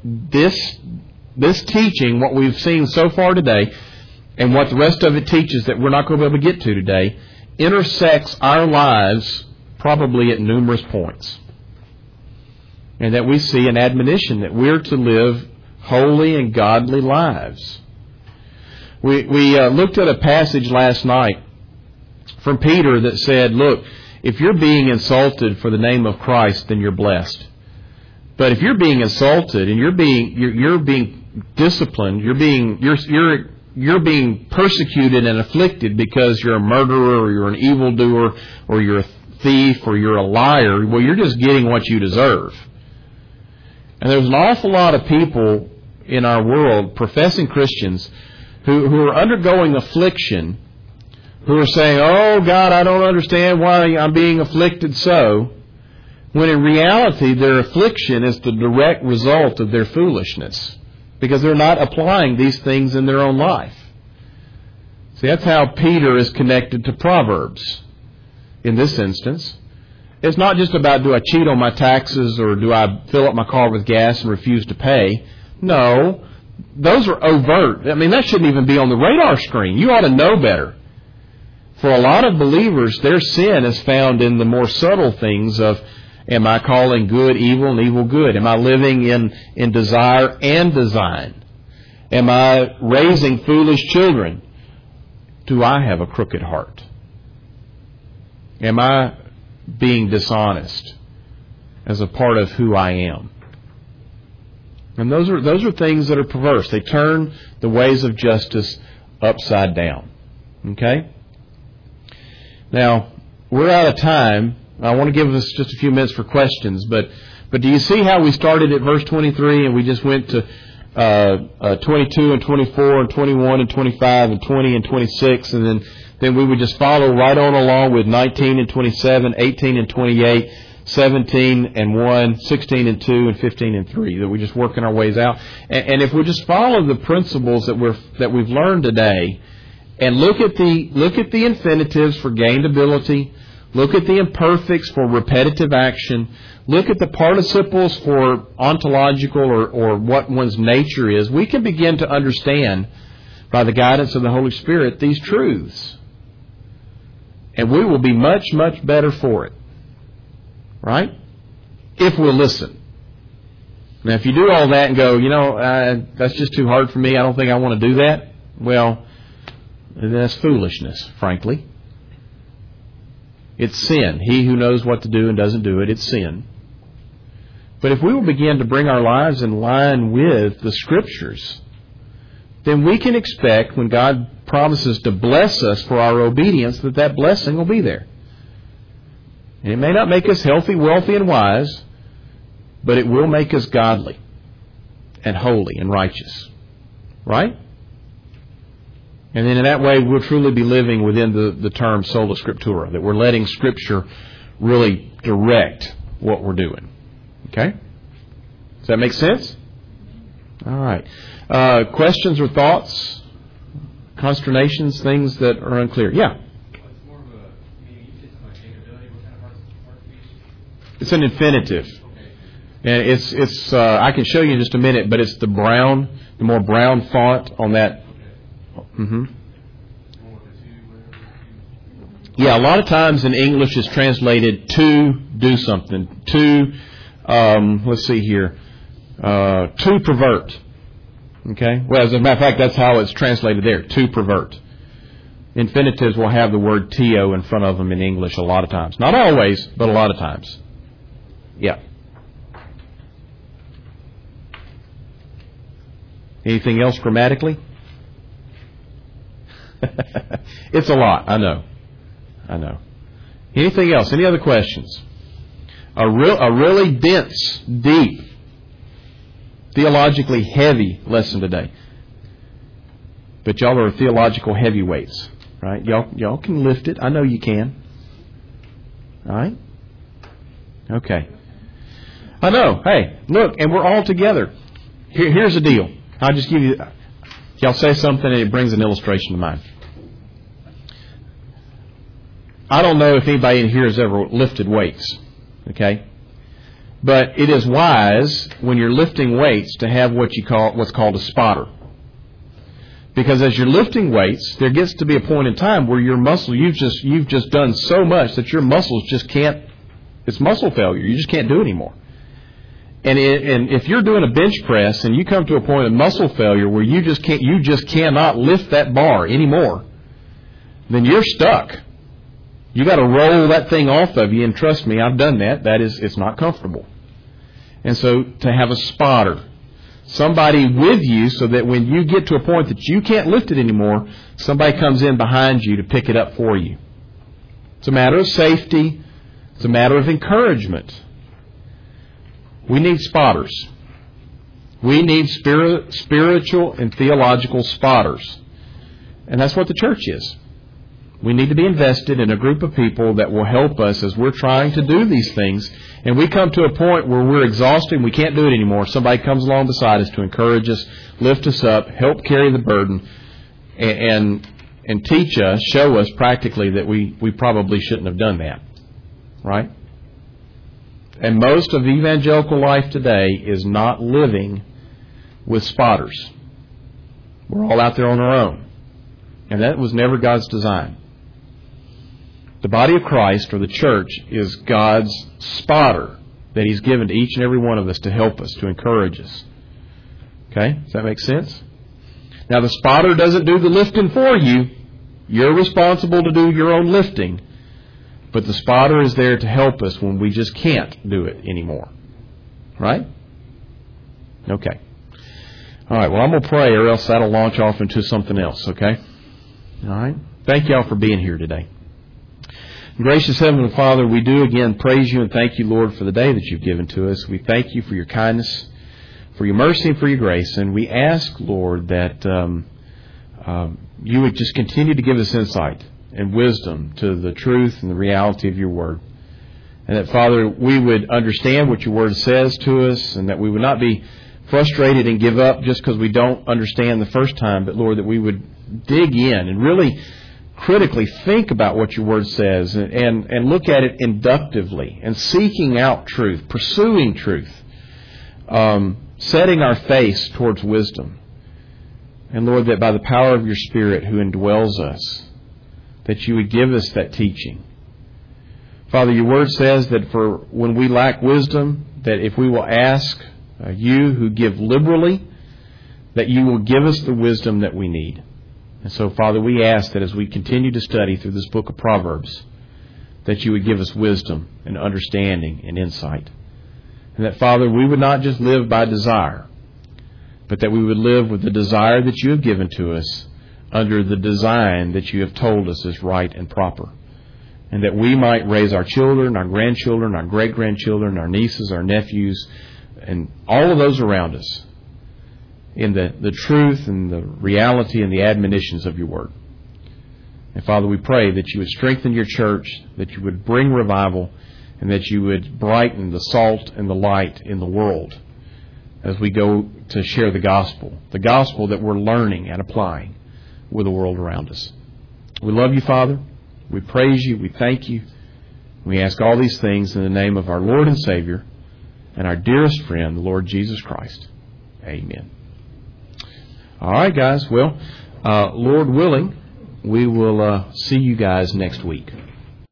this teaching, what we've seen so far today, and what the rest of it teaches that we're not going to be able to get to today, intersects our lives probably at numerous points. And that we see an admonition that we're to live holy and godly lives. We looked at a passage last night from Peter that said, look, if you're being insulted for the name of Christ, then you're blessed. But if you're being insulted and you're being disciplined, you're being persecuted and afflicted because you're a murderer or you're an evildoer or you're a thief or you're a liar, well, you're just getting what you deserve. And there's an awful lot of people in our world, professing Christians, who are undergoing affliction, who are saying, oh, God, I don't understand why I'm being afflicted so, when in reality their affliction is the direct result of their foolishness, because they're not applying these things in their own life. See, that's how Peter is connected to Proverbs in this instance. It's not just about, do I cheat on my taxes or do I fill up my car with gas and refuse to pay? No, those are overt. I mean, that shouldn't even be on the radar screen. You ought to know better. For a lot of believers, their sin is found in the more subtle things of, am I calling good evil and evil good? Am I living in desire and design? Am I raising foolish children? Do I have a crooked heart? Am I being dishonest as a part of who I am? And those are things that are perverse. They turn the ways of justice upside down. Okay? Now, we're out of time. I want to give us just a few minutes for questions, but do you see how we started at verse 23 and we just went to 22 and 24 and 21 and 25 and 20 and 26, and then we would just follow right on along with 19 and 27, 18 and 28, 17 and 1, 16 and 2, and 15 and 3, that we're just working our ways out. And if we just follow the principles that we've learned today, and look at the infinitives for gained ability, look at the imperfects for repetitive action, look at the participles for ontological or what one's nature is, we can begin to understand, by the guidance of the Holy Spirit, these truths. And we will be much, much better for it. Right? If we'll listen. Now, if you do all that and go, that's just too hard for me, I don't think I want to do that, well, that's foolishness, frankly. It's sin. He who knows what to do and doesn't do it, it's sin. But if we will begin to bring our lives in line with the Scriptures, then we can expect, when God promises to bless us for our obedience, that blessing will be there. And it may not make us healthy, wealthy, and wise, but it will make us godly and holy and righteous. Right? And then in that way, we'll truly be living within the term sola scriptura, that we're letting Scripture really direct what we're doing. Okay? Does that make sense? All right. Questions or thoughts? Consternations? Things that are unclear? Yeah? It's an infinitive. And it's I can show you in just a minute, but it's the more brown font on that. Mm-hmm. Yeah, a lot of times in English it's translated to do something. To, let's see here, to pervert. Okay? Well, as a matter of fact, that's how it's translated there, to pervert. Infinitives will have the word to in front of them in English a lot of times. Not always, but a lot of times. Yeah. Anything else grammatically? It's a lot, I know. Anything else? Any other questions? A really dense, deep, theologically heavy lesson today. But y'all are theological heavyweights, right? Y'all can lift it. I know you can. All right? Okay. I know. Hey, look, and we're all together. Here's the deal. I'll just give you... Y'all say something and it brings an illustration to mind. I don't know if anybody in here has ever lifted weights, okay? But it is wise when you're lifting weights to have what's called a spotter. Because as you're lifting weights, there gets to be a point in time where your muscle, you've just done so much that your muscles just can't, it's muscle failure. You just can't do it anymore. And if you're doing a bench press and you come to a point of muscle failure where you just cannot lift that bar anymore, then you're stuck. You got to roll that thing off of you, and trust me, I've done that. It's not comfortable. And so to have a spotter, somebody with you, so that when you get to a point that you can't lift it anymore, somebody comes in behind you to pick it up for you. It's a matter of safety. It's a matter of encouragement. We need spotters. We need spiritual and theological spotters. And that's what the church is. We need to be invested in a group of people that will help us as we're trying to do these things. And we come to a point where we're exhausted and we can't do it anymore. Somebody comes along beside us to encourage us, lift us up, help carry the burden, and teach us, show us practically that we probably shouldn't have done that. Right? And most of evangelical life today is not living with spotters. We're all out there on our own. And that was never God's design. The body of Christ, or the church, is God's spotter that He's given to each and every one of us to help us, to encourage us. Okay? Does that make sense? Now, the spotter doesn't do the lifting for you. You're responsible to do your own lifting. But the spotter is there to help us when we just can't do it anymore. Right? Okay. All right, well, I'm going to pray, or else that'll launch off into something else, okay? All right? Thank you all for being here today. Gracious Heavenly Father, we do again praise You and thank You, Lord, for the day that You've given to us. We thank You for Your kindness, for Your mercy, and for Your grace. And we ask, Lord, that You would just continue to give us insight and wisdom to the truth and the reality of Your Word. And that, Father, we would understand what Your Word says to us, and that we would not be frustrated and give up just because we don't understand the first time, but, Lord, that we would dig in and really critically think about what Your Word says and look at it inductively and seeking out truth, pursuing truth, setting our face towards wisdom. And, Lord, that by the power of Your Spirit who indwells us, that You would give us that teaching. Father, Your Word says that for when we lack wisdom, that if we will ask You who give liberally, that You will give us the wisdom that we need. And so, Father, we ask that as we continue to study through this book of Proverbs, that You would give us wisdom and understanding and insight. And that, Father, we would not just live by desire, but that we would live with the desire that You have given to us under the design that You have told us is right and proper. And that we might raise our children, our grandchildren, our great-grandchildren, our nieces, our nephews, and all of those around us in the truth and the reality and the admonitions of Your Word. And Father, we pray that You would strengthen Your church, that You would bring revival, and that You would brighten the salt and the light in the world as we go to share the gospel that we're learning and applying with the world around us. We love You, Father. We praise You. We thank You. We ask all these things in the name of our Lord and Savior and our dearest friend, the Lord Jesus Christ. Amen. All right, guys. Well, Lord willing, we will see you guys next week.